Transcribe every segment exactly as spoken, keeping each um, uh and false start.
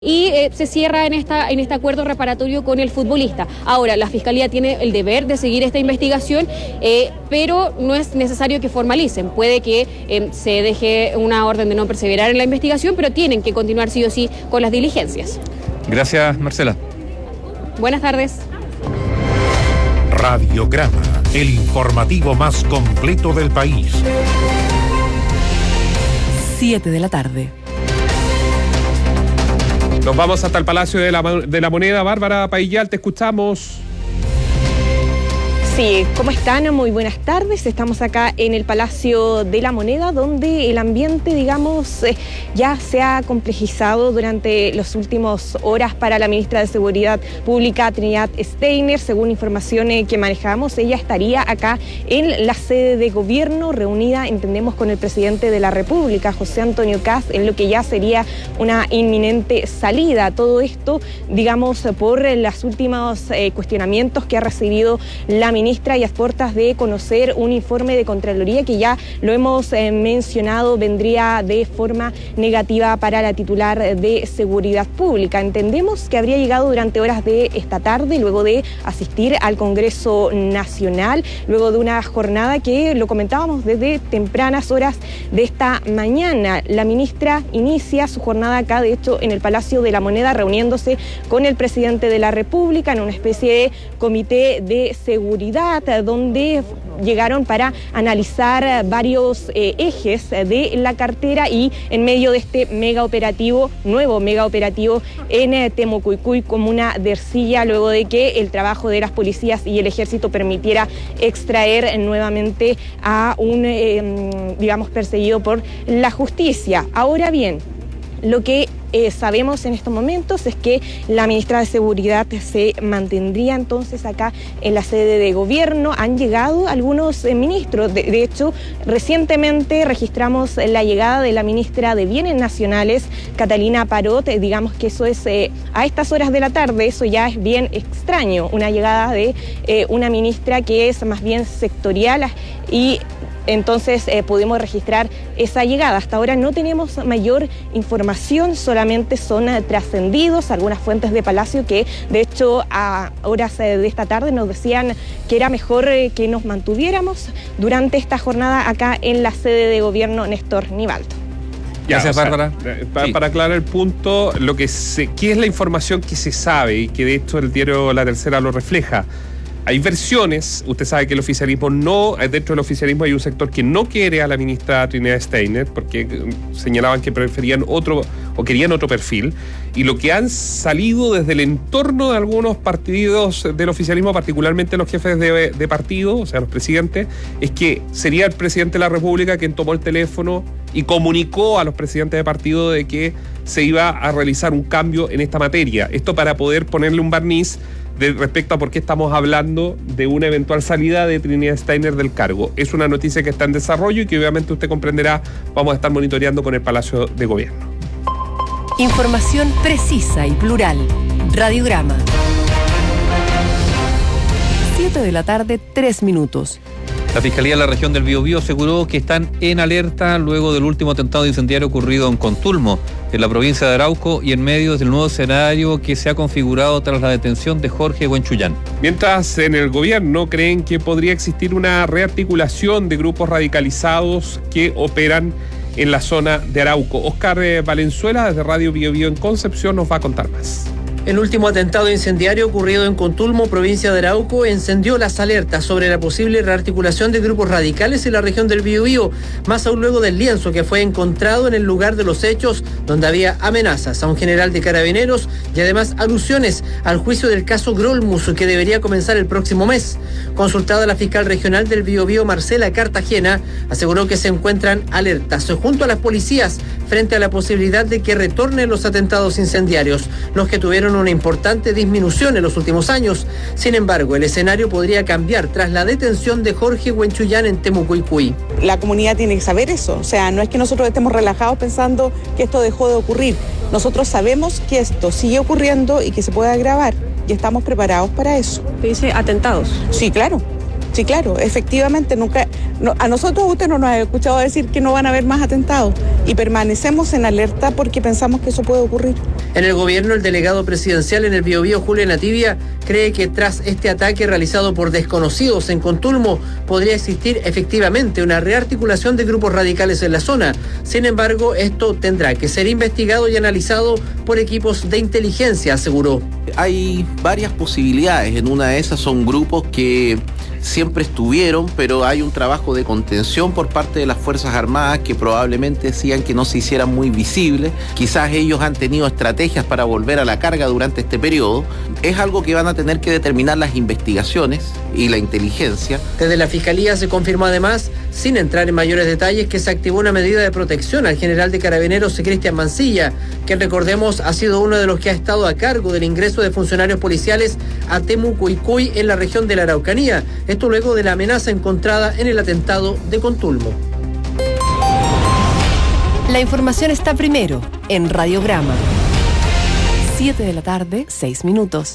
y eh, se cierra en, esta, en este acuerdo reparatorio con el futbolista. Ahora, la Fiscalía tiene el deber de seguir esta investigación, eh, pero no es necesario que formalicen. Puede que eh, se deje una orden de no perseverar en la investigación, pero tienen que continuar sí o sí con las diligencias. Gracias, Marcela. Buenas tardes. Radiograma, el informativo más completo del país. Siete de la tarde. Nos vamos hasta el Palacio de la, de la Moneda. Bárbara Paillal, te escuchamos. Sí, ¿cómo están? Muy buenas tardes. Estamos acá en el Palacio de la Moneda, donde el ambiente, digamos, eh, ya se ha complejizado durante las últimas horas para la ministra de Seguridad Pública, Trinidad Steiner. Según informaciones que manejamos, ella estaría acá en la sede de gobierno, reunida, entendemos, con el presidente de la República, José Antonio Kast, en lo que ya sería una inminente salida. Todo esto, digamos, por los últimos eh, cuestionamientos que ha recibido la ministra. ministra y a puertas de conocer un informe de Contraloría que ya lo hemos eh, mencionado, vendría de forma negativa para la titular de Seguridad Pública. Entendemos que habría llegado durante horas de esta tarde, luego de asistir al Congreso Nacional, luego de una jornada que lo comentábamos desde tempranas horas de esta mañana. La ministra inicia su jornada acá, de hecho, en el Palacio de la Moneda, reuniéndose con el presidente de la República en una especie de comité de seguridad, donde llegaron para analizar varios eh, ejes de la cartera y en medio de este mega operativo, nuevo mega operativo en eh, Temucuicui, comuna de Ercilla, luego de que el trabajo de las policías y el ejército permitiera extraer nuevamente a un, eh, digamos, perseguido por la justicia. Ahora bien, lo que Eh, sabemos en estos momentos es que la ministra de Seguridad se mantendría entonces acá en la sede de gobierno. Han llegado algunos eh, ministros, de, de hecho recientemente registramos la llegada de la ministra de Bienes Nacionales, Catalina Parot. Eh, digamos que eso es eh, a estas horas de la tarde, eso ya es bien extraño, una llegada de eh, una ministra que es más bien sectorial, y entonces eh, pudimos registrar esa llegada. Hasta ahora no tenemos mayor información, solamente son eh, trascendidos algunas fuentes de Palacio que de hecho a horas eh, de esta tarde nos decían que era mejor eh, que nos mantuviéramos durante esta jornada acá en la sede de gobierno Néstor Nivaldo. Ya, Gracias, o sea, Bárbara. Para, sí. para aclarar el punto, lo que se, ¿qué es la información que se sabe y que de hecho el diario La Tercera lo refleja? Hay versiones, usted sabe que el oficialismo no, dentro del oficialismo hay un sector que no quiere a la ministra Trinidad Steiner porque señalaban que preferían otro o querían otro perfil, y lo que han salido desde el entorno de algunos partidos del oficialismo, particularmente los jefes de, de partido, o sea los presidentes, es que sería el presidente de la República quien tomó el teléfono y comunicó a los presidentes de partido de que se iba a realizar un cambio en esta materia. Esto para poder ponerle un barniz de respecto a por qué estamos hablando de una eventual salida de Trinidad Steiner del cargo. Es una noticia que está en desarrollo y que obviamente usted comprenderá, vamos a estar monitoreando con el Palacio de Gobierno. Información precisa y plural. Radiograma. Siete de la tarde, tres minutos. La Fiscalía de la región del Biobío aseguró que están en alerta luego del último atentado incendiario ocurrido en Contulmo, en la provincia de Arauco, y en medio del nuevo escenario que se ha configurado tras la detención de Jorge Huenchuyán. Mientras en el gobierno creen que podría existir una rearticulación de grupos radicalizados que operan en la zona de Arauco. Oscar Valenzuela, desde Radio Biobío en Concepción, nos va a contar más. El último atentado incendiario ocurrido en Contulmo, provincia de Arauco, encendió las alertas sobre la posible rearticulación de grupos radicales en la región del Biobío, más aún luego del lienzo que fue encontrado en el lugar de los hechos, donde había amenazas a un general de carabineros y además alusiones al juicio del caso Grolmus, que debería comenzar el próximo mes. Consultada la fiscal regional del Biobío, Marcela Cartagena, aseguró que se encuentran alertas junto a las policías frente a la posibilidad de que retornen los atentados incendiarios, los que tuvieron una importante disminución en los últimos años. Sin embargo, el escenario podría cambiar tras la detención de Jorge Huenchuyán en Temucuicui. La comunidad tiene que saber eso, o sea, no es que nosotros estemos relajados pensando que esto dejó de ocurrir. Nosotros sabemos que esto sigue ocurriendo y que se puede agravar y estamos preparados para eso. ¿Dice atentados? Sí, claro. Sí, claro, efectivamente, nunca, no, a nosotros usted no nos ha escuchado decir que no van a haber más atentados y permanecemos en alerta porque pensamos que eso puede ocurrir. En el gobierno, el delegado presidencial en el Biobío, Julio Nativia, cree que tras este ataque realizado por desconocidos en Contulmo, podría existir efectivamente una rearticulación de grupos radicales en la zona. Sin embargo, esto tendrá que ser investigado y analizado por equipos de inteligencia, aseguró. Hay varias posibilidades. En una de esas son grupos que siempre estuvieron, pero hay un trabajo de contención por parte de las Fuerzas Armadas que probablemente decían que no se hicieran muy visibles. Quizás ellos han tenido estrategias para volver a la carga durante este periodo. Es algo que van a tener que determinar las investigaciones y la inteligencia. Desde la Fiscalía se confirmó además, sin entrar en mayores detalles, que se activó una medida de protección al general de Carabineros Cristian Mancilla, que recordemos ha sido uno de los que ha estado a cargo del ingreso de funcionarios policiales a Temucuicuy en la región de la Araucanía. Esto luego de la amenaza encontrada en el atentado de Contulmo. La información está primero en Radiograma. siete de la tarde, seis minutos.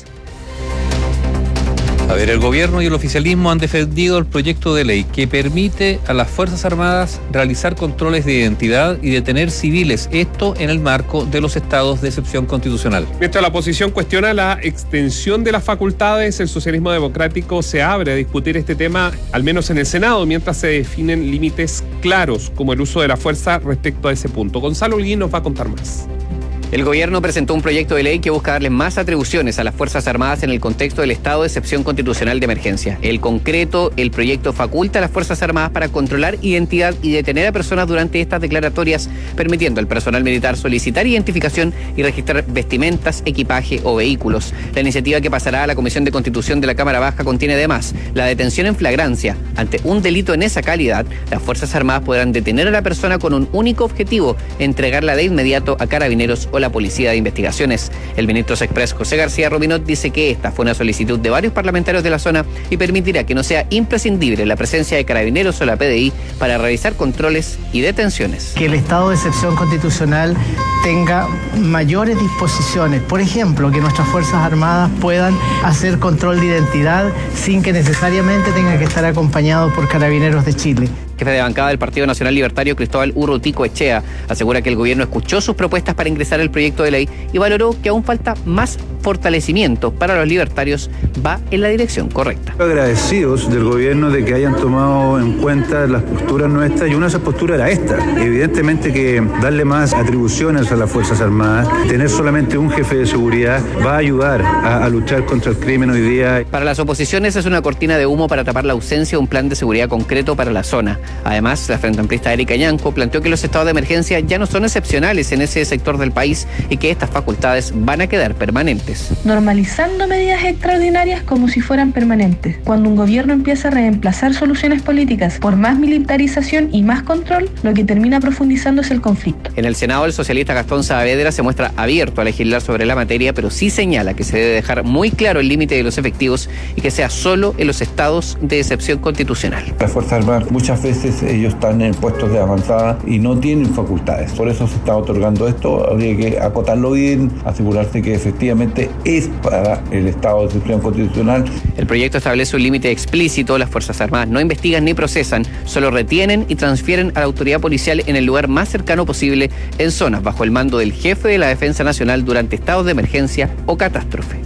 A ver, el gobierno y el oficialismo han defendido el proyecto de ley que permite a las Fuerzas Armadas realizar controles de identidad y detener civiles, esto en el marco de los estados de excepción constitucional. Mientras la oposición cuestiona la extensión de las facultades, el socialismo democrático se abre a discutir este tema, al menos en el Senado, mientras se definen límites claros, como el uso de la fuerza respecto a ese punto. Gonzalo Holguín nos va a contar más. El gobierno presentó un proyecto de ley que busca darle más atribuciones a las Fuerzas Armadas en el contexto del estado de excepción constitucional de emergencia. En concreto, el proyecto faculta a las Fuerzas Armadas para controlar identidad y detener a personas durante estas declaratorias, permitiendo al personal militar solicitar identificación y registrar vestimentas, equipaje o vehículos. La iniciativa, que pasará a la Comisión de Constitución de la Cámara Baja, contiene además la detención en flagrancia. Ante un delito en esa calidad, las Fuerzas Armadas podrán detener a la persona con un único objetivo: entregarla de inmediato a Carabineros o la Policía de Investigaciones. El ministro Sexpress José García Robinot dice que esta fue una solicitud de varios parlamentarios de la zona y permitirá que no sea imprescindible la presencia de Carabineros o la P D I para realizar controles y detenciones. Que el estado de excepción constitucional tenga mayores disposiciones, por ejemplo, que nuestras Fuerzas Armadas puedan hacer control de identidad sin que necesariamente tenga que estar acompañado por Carabineros de Chile. Jefe de bancada del Partido Nacional Libertario, Cristóbal Urrutico Echea, asegura que el gobierno escuchó sus propuestas para ingresar al proyecto de ley y valoró que aún falta más fortalecimiento para los libertarios. Va en la dirección correcta. Agradecidos del gobierno de que hayan tomado en cuenta las posturas nuestras, y una de esas posturas era esta. Evidentemente que darle más atribuciones a las Fuerzas Armadas, tener solamente un jefe de seguridad, va a ayudar a, a luchar contra el crimen hoy día. Para las oposiciones es una cortina de humo para tapar la ausencia de un plan de seguridad concreto para la zona. Además, la frente amplista Erika Ñanco planteó que los estados de emergencia ya no son excepcionales en ese sector del país y que estas facultades van a quedar permanentes. Normalizando medidas extraordinarias como si fueran permanentes. Cuando un gobierno empieza a reemplazar soluciones políticas por más militarización y más control, lo que termina profundizando es el conflicto. En el Senado, el socialista Gastón Saavedra se muestra abierto a legislar sobre la materia, pero sí señala que se debe dejar muy claro el límite de los efectivos y que sea solo en los estados de excepción constitucional. Las Fuerzas Armadas muchas veces ellos están en puestos de avanzada y no tienen facultades. Por eso se está otorgando esto. Habría que acotarlo bien, asegurarse que efectivamente es para el estado de excepción constitucional. El proyecto establece un límite explícito. Las Fuerzas Armadas no investigan ni procesan, solo retienen y transfieren a la autoridad policial en el lugar más cercano posible, en zonas bajo el mando del jefe de la Defensa Nacional durante estados de emergencia o catástrofe.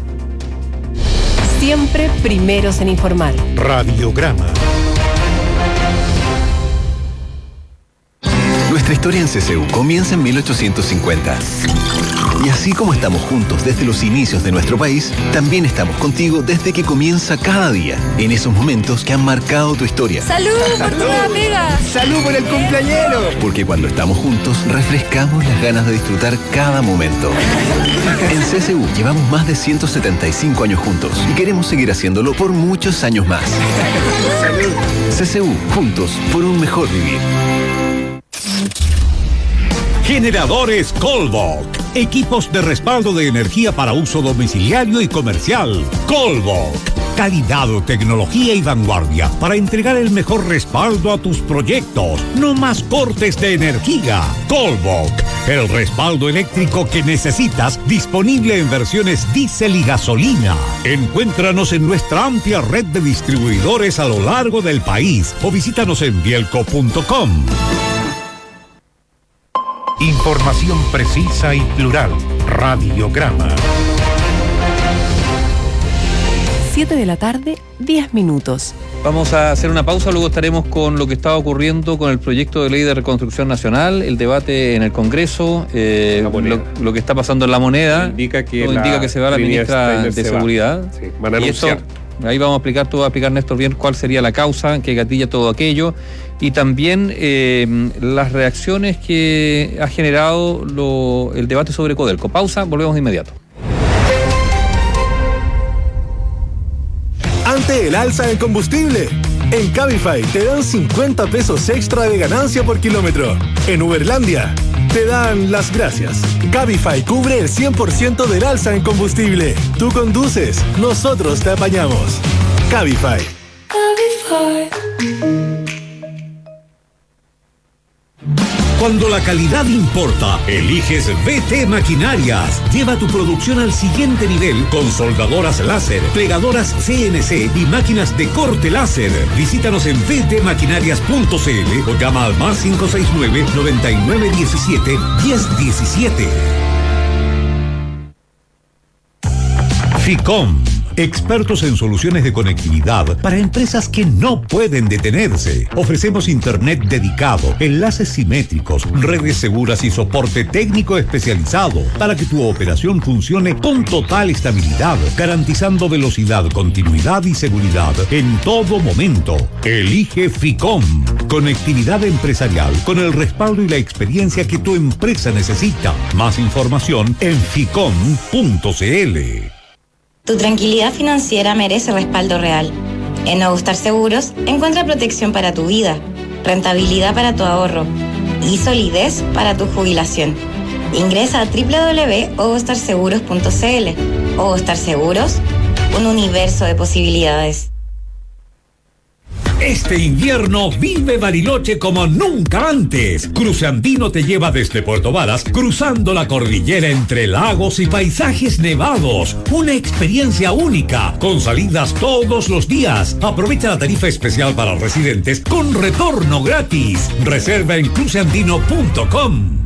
Siempre primeros en informar. Radiograma. Nuestra historia en C C U comienza en mil ochocientos cincuenta. Y así como estamos juntos desde los inicios de nuestro país, también estamos contigo desde que comienza cada día, en esos momentos que han marcado tu historia. ¡Salud por tu nueva pega! ¡Salud por el cumpleañero! Porque cuando estamos juntos, refrescamos las ganas de disfrutar cada momento. En C C U llevamos más de ciento setenta y cinco años juntos y queremos seguir haciéndolo por muchos años más. ¡Salud! C C U, juntos por un mejor vivir. Generadores Colbok. Equipos de respaldo de energía para uso domiciliario y comercial. Colbok. Calidad, tecnología y vanguardia para entregar el mejor respaldo a tus proyectos. No más cortes de energía. Colbok. El respaldo eléctrico que necesitas, disponible en versiones diésel y gasolina. Encuéntranos en nuestra amplia red de distribuidores a lo largo del país o visítanos en bielco punto com. Información precisa y plural. Radiograma. siete de la tarde, diez minutos. Vamos a hacer una pausa, luego estaremos con lo que está ocurriendo con el proyecto de ley de reconstrucción nacional, el debate en el Congreso, eh, lo, lo que está pasando en La Moneda. Indica que, la indica que se va la ministra de Seguridad. Sí, van a anunciar. Y esto, ahí vamos a explicar, todo va a explicar Néstor bien cuál sería la causa que gatilla todo aquello. Y también eh, las reacciones que ha generado lo, el debate sobre Codelco. Pausa, volvemos de inmediato. Ante el alza en combustible, en Cabify te dan cincuenta pesos extra de ganancia por kilómetro. En Uberlandia te dan las gracias. Cabify cubre el cien por ciento del alza en combustible. Tú conduces, nosotros te apañamos. Cabify. Cabify. Cuando la calidad importa, eliges V T Maquinarias. Lleva tu producción al siguiente nivel con soldadoras láser, plegadoras C N C y máquinas de corte láser. Visítanos en v t maquinarias punto c l o llama al más cinco seis nueve, noventa y nueve diecisiete, diez diecisiete. Ficom, expertos en soluciones de conectividad para empresas que no pueden detenerse. Ofrecemos internet dedicado, enlaces simétricos, redes seguras y soporte técnico especializado para que tu operación funcione con total estabilidad, garantizando velocidad, continuidad y seguridad en todo momento. Elige Ficom, conectividad empresarial con el respaldo y la experiencia que tu empresa necesita. Más información en ficom punto c l. Tu tranquilidad financiera merece respaldo real. En Ogostar Seguros encuentra protección para tu vida, rentabilidad para tu ahorro y solidez para tu jubilación. Ingresa a doble u doble u doble u punto ogostar seguros punto c l. Ogostar Seguros, un universo de posibilidades. Este invierno vive Bariloche como nunca antes. Cruce Andino te lleva desde Puerto Varas, cruzando la cordillera entre lagos y paisajes nevados. Una experiencia única, con salidas todos los días. Aprovecha la tarifa especial para residentes con retorno gratis. Reserva en cruce andino punto com.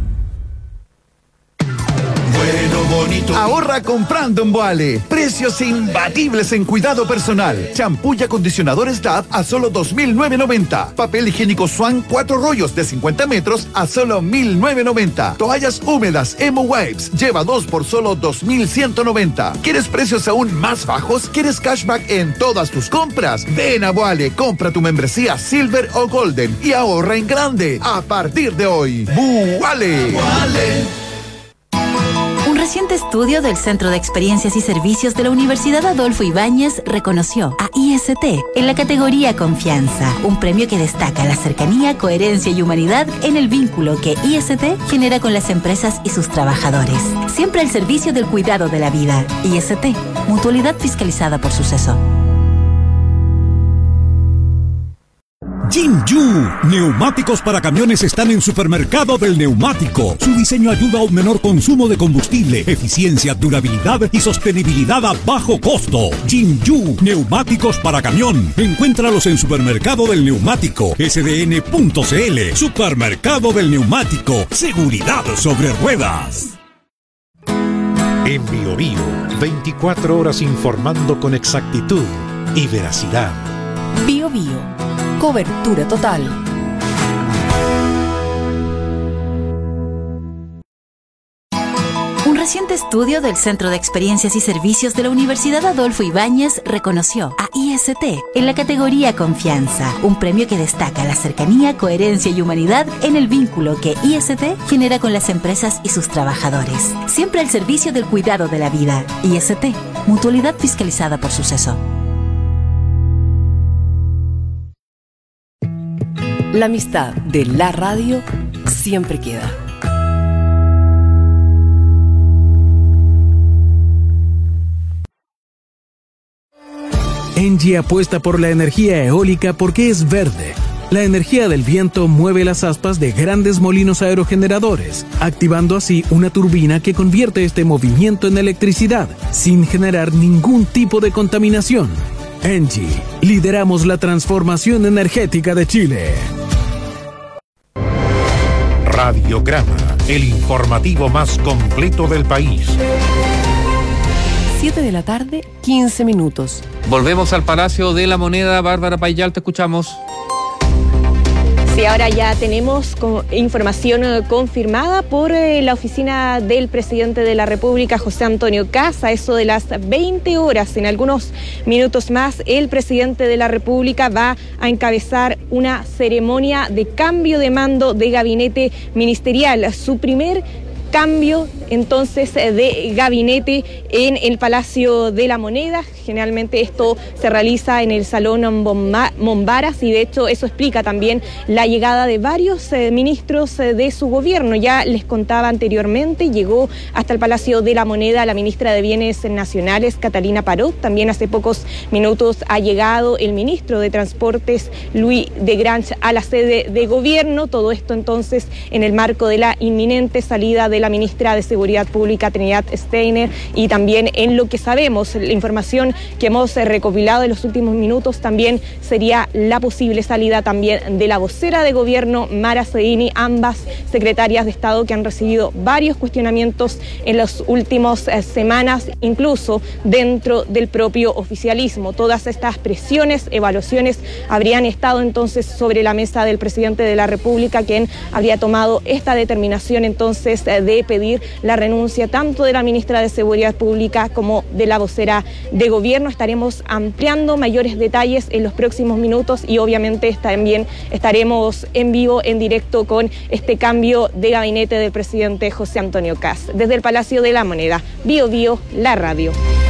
Bueno, bonito. Ahorra comprando en Boale. Precios imbatibles en cuidado personal. Champú y acondicionadores D A V a solo dos mil novecientos noventa. Papel higiénico Swan cuatro rollos de cincuenta metros a solo mil novecientos noventa. Toallas húmedas Emo Wipes lleva dos por solo dos mil ciento noventa. ¿Quieres precios aún más bajos? ¿Quieres cashback en todas tus compras? Ven a Boale, compra tu membresía Silver o Golden y ahorra en grande a partir de hoy. Boale. Boale. Un reciente estudio del Centro de Experiencias y Servicios de la Universidad Adolfo Ibáñez reconoció a I S T en la categoría Confianza, un premio que destaca la cercanía, coherencia y humanidad en el vínculo que I S T genera con las empresas y sus trabajadores. Siempre al servicio del cuidado de la vida. I S T, mutualidad fiscalizada por Suceso. Jinju, neumáticos para camiones están en Supermercado del Neumático. Su diseño ayuda a un menor consumo de combustible, eficiencia, durabilidad y sostenibilidad a bajo costo. Jinju, neumáticos para camión. Encuéntralos en Supermercado del Neumático, s d n punto c l. Supermercado del Neumático, seguridad sobre ruedas. En Bio Bio, veinticuatro horas informando con exactitud y veracidad. Bio Bio. Cobertura total. Un reciente estudio del Centro de Experiencias y Servicios de la Universidad Adolfo Ibáñez reconoció a I S T en la categoría Confianza, un premio que destaca la cercanía, coherencia y humanidad en el vínculo que I S T genera con las empresas y sus trabajadores. Siempre al servicio del cuidado de la vida. I S T, mutualidad fiscalizada por Suceso. La amistad de la radio siempre queda. Engie apuesta por la energía eólica porque es verde. La energía del viento mueve las aspas de grandes molinos aerogeneradores, activando así una turbina que convierte este movimiento en electricidad, sin generar ningún tipo de contaminación. Engie, lideramos la transformación energética de Chile. Radiograma. el informativo más completo del país. siete de la tarde, quince minutos. Volvemos al Palacio de la Moneda. Bárbara Payal, te escuchamos. Sí, ahora ya tenemos información confirmada por la oficina del presidente de la República, José Antonio Kast. A eso de las veinte horas, en algunos minutos más, el presidente de la República va a encabezar una ceremonia de cambio de mando de gabinete ministerial. Su primer cambio entonces de gabinete en el Palacio de la Moneda. Generalmente esto se realiza en el Salón Mombaras y de hecho eso explica también la llegada de varios eh, ministros eh, de su gobierno. Ya les contaba anteriormente, llegó hasta el Palacio de la Moneda la ministra de Bienes Nacionales, Catalina Parot. También hace pocos minutos ha llegado el ministro de Transportes, Luis de Grange, a la sede de gobierno. Todo esto entonces en el marco de la inminente salida de la ministra de Seguridad Pública, Trinidad Steiner, y también en lo que sabemos, la información que hemos eh, recopilado en los últimos minutos, también sería la posible salida también de la vocera de gobierno, Mara Cedini, ambas secretarias de Estado que han recibido varios cuestionamientos en las últimas eh, semanas, incluso dentro del propio oficialismo. Todas estas presiones, evaluaciones habrían estado entonces sobre la mesa del presidente de la República, quien habría tomado esta determinación entonces eh, de pedir la renuncia tanto de la ministra de Seguridad Pública como de la vocera de gobierno. Estaremos ampliando mayores detalles en los próximos minutos y obviamente también estaremos en vivo, en directo, con este cambio de gabinete del presidente José Antonio Kast. Desde el Palacio de la Moneda, Bio Bio, la radio.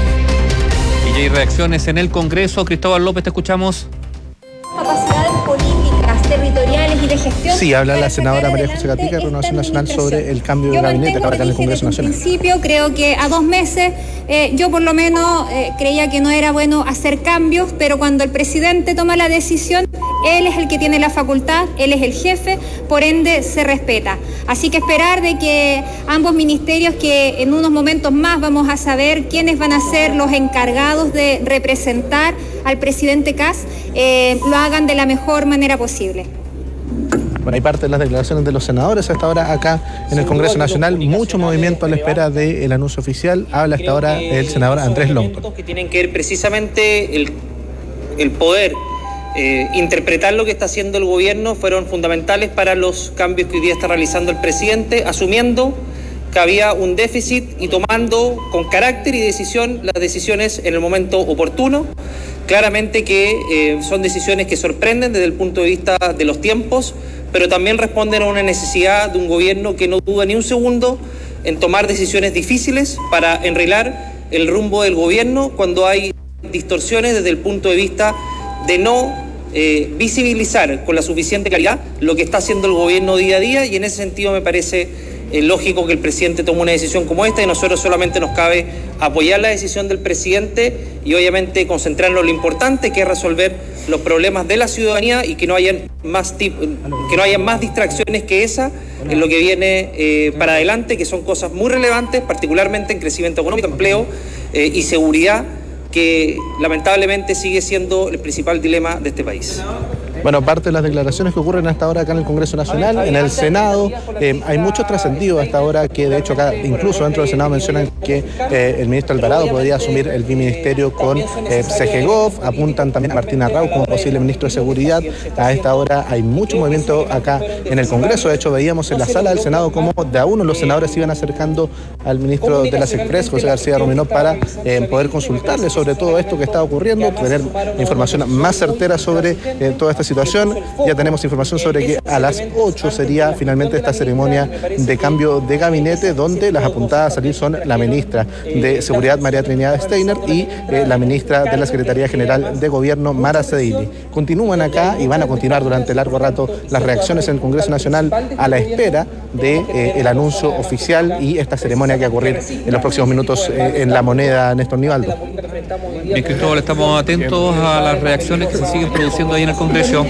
Y hay reacciones en el Congreso. Cristóbal López, te escuchamos. Capacidades políticas, territoriales y de gestión. Sí, habla la senadora María José Gatica, de Renovación Nacional, sobre el cambio de gabinete que habrá acá en el Congreso Nacional. En principio, creo que a dos meses, eh, yo por lo menos eh, creía que no era bueno hacer cambios, pero cuando el presidente toma la decisión, él es el que tiene la facultad, él es el jefe, por ende se respeta. Así que esperar de que ambos ministerios, que en unos momentos más vamos a saber quiénes van a ser los encargados de representar al presidente Kast, eh, lo hagan de la mejor manera posible. Bueno, hay parte de las declaraciones de los senadores hasta ahora acá en el Congreso Nacional, mucho movimiento a la espera del anuncio oficial. Habla hasta ahora el senador Andrés Longo. Que tienen que ver precisamente el, el poder eh, interpretar lo que está haciendo el gobierno, fueron fundamentales para los cambios que hoy día está realizando el presidente, asumiendo que había un déficit y tomando con carácter y decisión las decisiones en el momento oportuno. Claramente que eh, son decisiones que sorprenden desde el punto de vista de los tiempos, pero también responden a una necesidad de un gobierno que no duda ni un segundo en tomar decisiones difíciles para enrilar el rumbo del gobierno cuando hay distorsiones desde el punto de vista de no eh, visibilizar con la suficiente claridad lo que está haciendo el gobierno día a día, y en ese sentido me parece es lógico que el presidente tome una decisión como esta, y nosotros solamente nos cabe apoyar la decisión del presidente y obviamente concentrarnos en lo importante, que es resolver los problemas de la ciudadanía y que no hayan más tip, que no hayan más distracciones que esa en lo que viene eh, para adelante, que son cosas muy relevantes, particularmente en crecimiento económico, empleo eh, y seguridad, que lamentablemente sigue siendo el principal dilema de este país. Bueno, parte de las declaraciones que ocurren hasta ahora acá en el Congreso Nacional, en el Senado, eh, hay mucho trascendido hasta ahora, que de hecho acá incluso dentro del Senado mencionan que eh, el ministro Alvarado podría asumir el biministerio con eh, Segegov, apuntan también a Martín Arrau como posible ministro de Seguridad. A esta hora hay mucho movimiento acá en el Congreso, de hecho veíamos en la sala del Senado cómo de a uno los senadores se iban acercando al ministro de las Express, José García Ruminó, para eh, poder consultarle sobre todo esto que está ocurriendo, tener información más certera sobre eh, toda esta situación. Ya tenemos información sobre que a las ocho sería finalmente esta ceremonia de cambio de gabinete, donde las apuntadas a salir son la ministra de Seguridad, María Trinidad Steiner, y eh, la ministra de la Secretaría General de Gobierno, Mara Cedini. Continúan acá y van a continuar durante largo rato las reacciones en el Congreso Nacional a la espera del de, eh, anuncio oficial y esta ceremonia que va a ocurrir en los próximos minutos eh, en La Moneda, Néstor Nivaldo. Bien, Cristóbal, estamos atentos a las reacciones que se siguen produciendo ahí en el Congreso.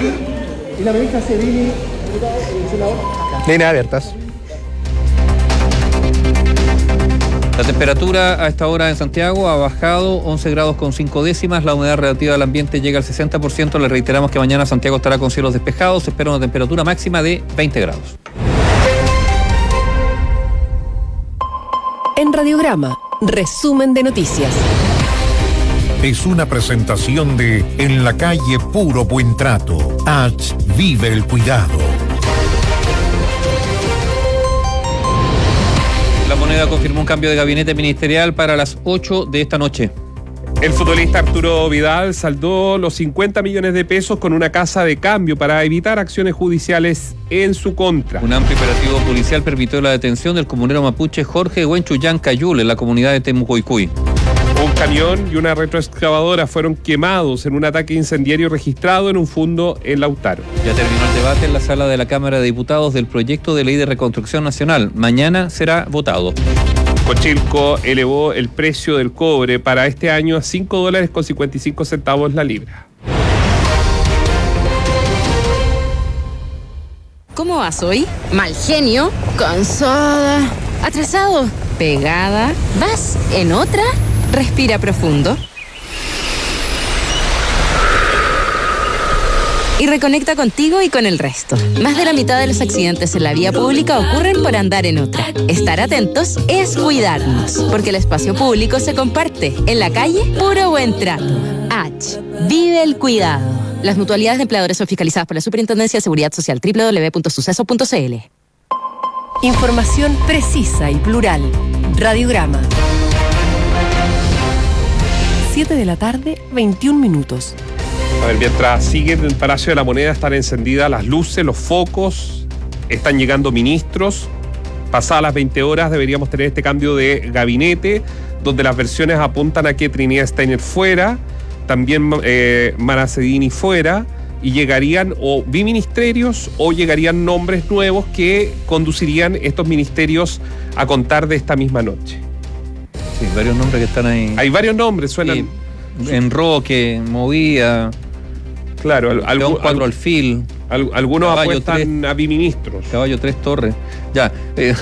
Y la ministra Cedini, senador. Líneas abiertas. La temperatura a esta hora en Santiago ha bajado once grados con cinco décimas, la humedad relativa del ambiente llega al sesenta por ciento. Le reiteramos que mañana Santiago estará con cielos despejados, se espera una temperatura máxima de veinte grados. En Radiograma, resumen de noticias. Es una presentación de En la calle Puro Buen Trato. H. Vive el cuidado. La Moneda confirmó un cambio de gabinete ministerial para las ocho de esta noche. El futbolista Arturo Vidal saldó los cincuenta millones de pesos con una casa de cambio para evitar acciones judiciales en su contra. Un amplio operativo policial permitió la detención del comunero mapuche Jorge Huenchuyán Cayul en la comunidad de Temucoicuy. Un camión y una retroexcavadora fueron quemados en un ataque incendiario registrado en un fundo en Lautaro. Ya terminó el debate en la sala de la Cámara de Diputados del proyecto de ley de reconstrucción nacional. Mañana será votado. Cochilco elevó el precio del cobre para este año a cinco dólares con cincuenta y cinco centavos la libra. ¿Cómo vas hoy? Mal genio, cansada, atrasado, pegada. ¿Vas en otra? Respira profundo. Y reconecta contigo y con el resto. Más de la mitad de los accidentes en la vía pública ocurren por andar en otra. Estar atentos es cuidarnos, porque el espacio público se comparte. En la calle, puro buen trato. H. Vive el cuidado. Las mutualidades de empleadores son fiscalizadas por la Superintendencia de Seguridad Social. doble u doble u doble u punto suceso punto c l. Información precisa y plural. Radiograma. siete de la tarde, veintiún minutos. A ver, mientras sigue en el Palacio de la Moneda, están encendidas las luces, los focos, están llegando ministros. Pasadas las veinte horas deberíamos tener este cambio de gabinete, donde las versiones apuntan a que Trinidad Steiner fuera, también eh, Mara Cedini fuera, y llegarían o biministerios o llegarían nombres nuevos que conducirían estos ministerios a contar de esta misma noche. Sí, varios nombres que están ahí. Hay varios nombres, suenan. Sí, Enroque, Movía. Claro, al, León cuatro Alfil. Al, algunos Caballo apuestan tres, a biministros. Caballo tres Torres. Ya. Eh,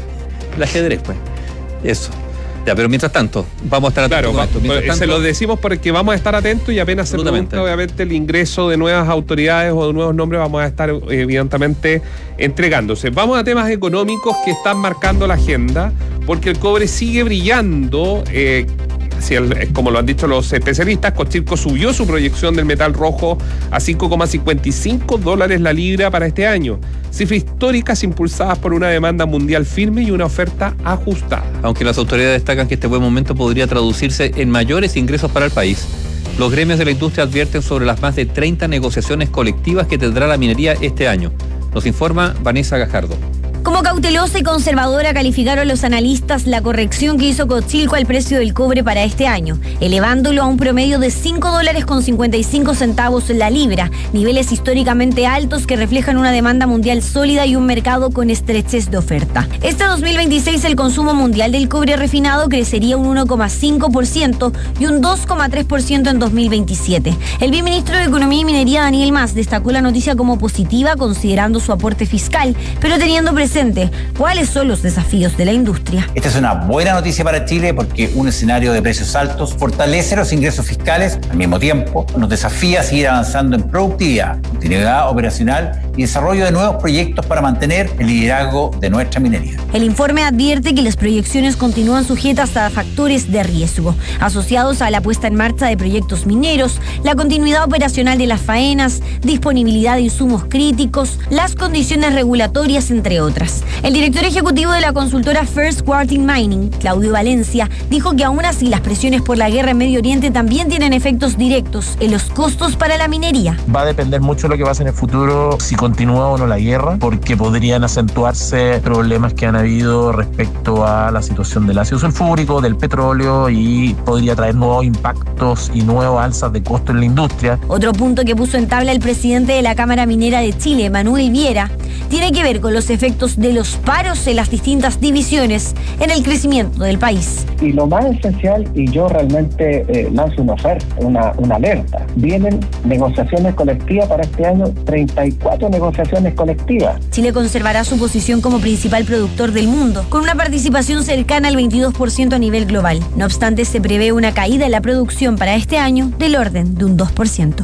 el ajedrez, pues. Eso. Ya, pero mientras tanto, vamos a estar atentos. Claro, con esto. va, tanto, se lo decimos porque vamos a estar atentos y apenas se produzca obviamente el ingreso de nuevas autoridades o de nuevos nombres, vamos a estar evidentemente entregándose. Vamos a temas económicos que están marcando la agenda, porque el cobre sigue brillando. Eh, Así el, como lo han dicho los especialistas, Cochilco subió su proyección del metal rojo a cinco coma cincuenta y cinco dólares la libra para este año. Cifras históricas impulsadas por una demanda mundial firme y una oferta ajustada. Aunque las autoridades destacan que este buen momento podría traducirse en mayores ingresos para el país, los gremios de la industria advierten sobre las más de treinta negociaciones colectivas que tendrá la minería este año. Nos informa Vanessa Gajardo. Como cautelosa y conservadora calificaron los analistas la corrección que hizo Cochilco al precio del cobre para este año, elevándolo a un promedio de cinco dólares con cincuenta y cinco centavos la libra, niveles históricamente altos que reflejan una demanda mundial sólida y un mercado con estrechez de oferta. Este dos mil veintiséis el consumo mundial del cobre refinado crecería un uno coma cinco por ciento y un dos coma tres por ciento en dos mil veintisiete. El viceministro de Economía y Minería, Daniel Mas, destacó la noticia como positiva considerando su aporte fiscal, pero teniendo presente cuáles son los desafíos de la industria. Esta es una buena noticia para Chile porque un escenario de precios altos fortalece los ingresos fiscales, al mismo tiempo nos desafía a seguir avanzando en productividad, continuidad operacional y desarrollo de nuevos proyectos para mantener el liderazgo de nuestra minería. El informe advierte que las proyecciones continúan sujetas a factores de riesgo, asociados a la puesta en marcha de proyectos mineros, la continuidad operacional de las faenas, disponibilidad de insumos críticos, las condiciones regulatorias, entre otras. El director ejecutivo de la consultora First Quartile Mining, Claudio Valencia, dijo que aún así las presiones por la guerra en Medio Oriente también tienen efectos directos en los costos para la minería. Va a depender mucho de lo que pase en el futuro, si continúa o no la guerra, porque podrían acentuarse problemas que han habido respecto a la situación del ácido sulfúrico, del petróleo, y podría traer nuevos impactos y nuevas alzas de costo en la industria. Otro punto que puso en tabla el presidente de la Cámara Minera de Chile, Manuel Viera, tiene que ver con los efectos de los paros en las distintas divisiones en el crecimiento del país. Y lo más esencial, y yo realmente eh, lanzo una oferta, una, una alerta, vienen negociaciones colectivas para este año, treinta y cuatro negociaciones colectivas. Chile conservará su posición como principal productor del mundo, con una participación cercana al veintidós por ciento a nivel global. No obstante, se prevé una caída en la producción para este año del orden de un dos por ciento.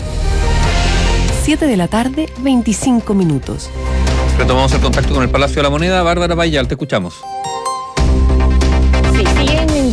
siete de la tarde, veinticinco minutos. Retomamos el contacto con el Palacio de la Moneda. Bárbara Bayal, te escuchamos.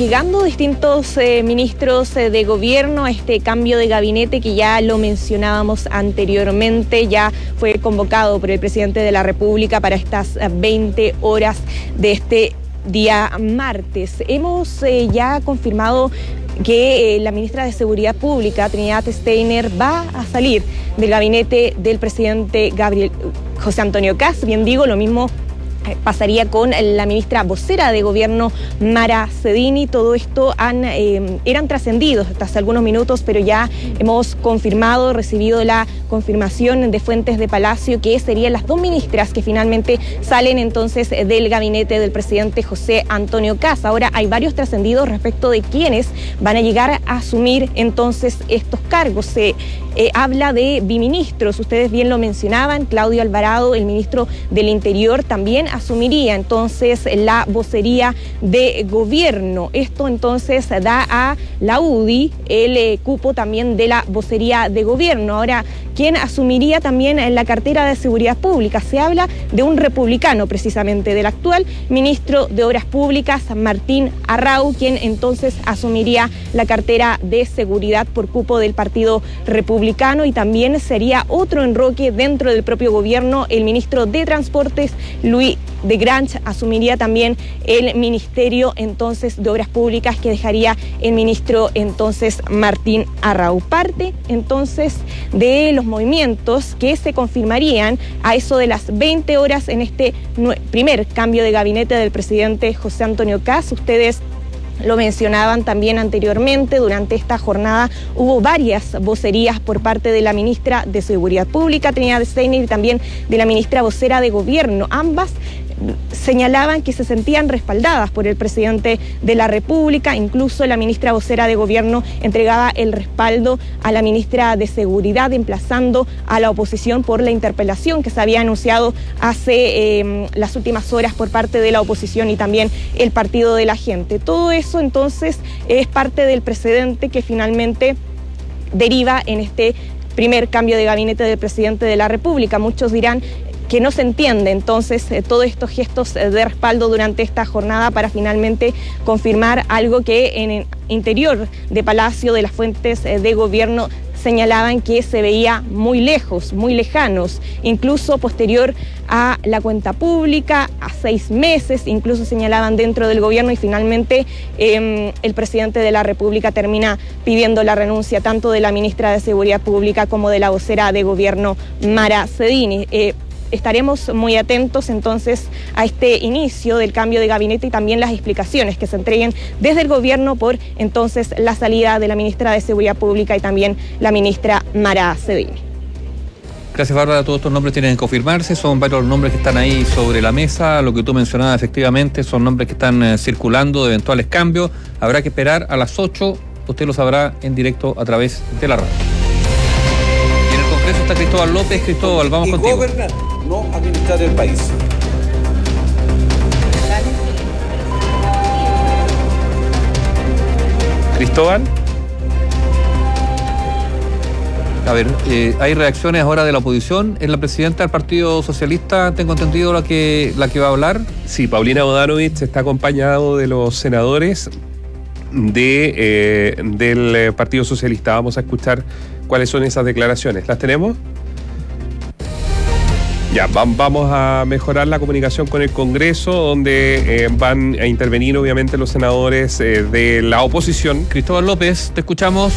llegando distintos eh, ministros eh, de gobierno a este cambio de gabinete que ya lo mencionábamos anteriormente, ya fue convocado por el presidente de la República para estas veinte horas de este día martes. Hemos eh, ya confirmado que eh, la ministra de Seguridad Pública, Trinidad Steiner, va a salir del gabinete del presidente Gabriel José Antonio Kast. Bien digo, lo mismo pasaría con la ministra vocera de gobierno, Mara Cedini. Todo esto han, eh, eran trascendidos hasta hace algunos minutos, pero ya hemos confirmado, recibido la confirmación de fuentes de Palacio que serían las dos ministras que finalmente salen entonces del gabinete del presidente José Antonio Kast. Ahora hay varios trascendidos respecto de quiénes van a llegar a asumir entonces estos cargos. Se eh, habla de biministros, ustedes bien lo mencionaban, Claudio Alvarado, el ministro del Interior, también asumiría entonces la vocería de gobierno. Esto entonces da a la U D I el eh, cupo también de la vocería de gobierno. Ahora, ¿quién asumiría también en la cartera de Seguridad Pública? Se habla de un republicano, precisamente, del actual ministro de Obras Públicas, Martín Arrau, quien entonces asumiría la cartera de Seguridad por cupo del Partido Republicano, y también sería otro enroque dentro del propio gobierno. El ministro de Transportes, Luis de Grange, asumiría también el Ministerio entonces de Obras Públicas, que dejaría el ministro entonces Martín Arrau. Parte entonces de los movimientos que se confirmarían a eso de las veinte horas en este primer cambio de gabinete del presidente José Antonio Kast. Ustedes lo mencionaban también anteriormente, durante esta jornada hubo varias vocerías por parte de la ministra de Seguridad Pública, Trinidad Steiner, y también de la ministra vocera de Gobierno. Ambas señalaban que se sentían respaldadas por el presidente de la República. Incluso la ministra vocera de Gobierno entregaba el respaldo a la ministra de Seguridad, emplazando a la oposición por la interpelación que se había anunciado hace eh, las últimas horas por parte de la oposición y también el Partido de la Gente. Todo eso entonces es parte del precedente que finalmente deriva en este primer cambio de gabinete del presidente de la República. Muchos dirán que no se entiende entonces eh, todos estos gestos eh, de respaldo durante esta jornada para finalmente confirmar algo que en el interior de Palacio, de las fuentes eh, de gobierno, señalaban que se veía muy lejos, muy lejanos, incluso posterior a la cuenta pública, a seis meses, incluso señalaban dentro del gobierno, y finalmente eh, el presidente de la República termina pidiendo la renuncia tanto de la ministra de Seguridad Pública como de la vocera de gobierno, Mara Cedini. Eh, Estaremos muy atentos entonces a este inicio del cambio de gabinete y también las explicaciones que se entreguen desde el gobierno por entonces la salida de la ministra de Seguridad Pública y también la ministra Mara Cedini. Gracias, Bárbara. Todos estos nombres tienen que confirmarse, son varios nombres que están ahí sobre la mesa. Lo que tú mencionabas, efectivamente, son nombres que están eh, circulando de eventuales cambios. Habrá que esperar a las ocho, usted lo sabrá en directo a través de la radio. Y en el Congreso está Cristóbal López. Cristóbal, vamos y contigo. Gobernar, no administrar el país. Cristóbal. A ver, eh, hay reacciones ahora de la oposición. ¿Es la presidenta del Partido Socialista, tengo entendido, la que, la que va a hablar? Sí, Paulina Bodanovich está acompañado de los senadores de, eh, del Partido Socialista. Vamos a escuchar cuáles son esas declaraciones. ¿Las tenemos? Ya, vamos a mejorar la comunicación con el Congreso, donde eh, van a intervenir obviamente los senadores eh, de la oposición. Cristóbal López, te escuchamos.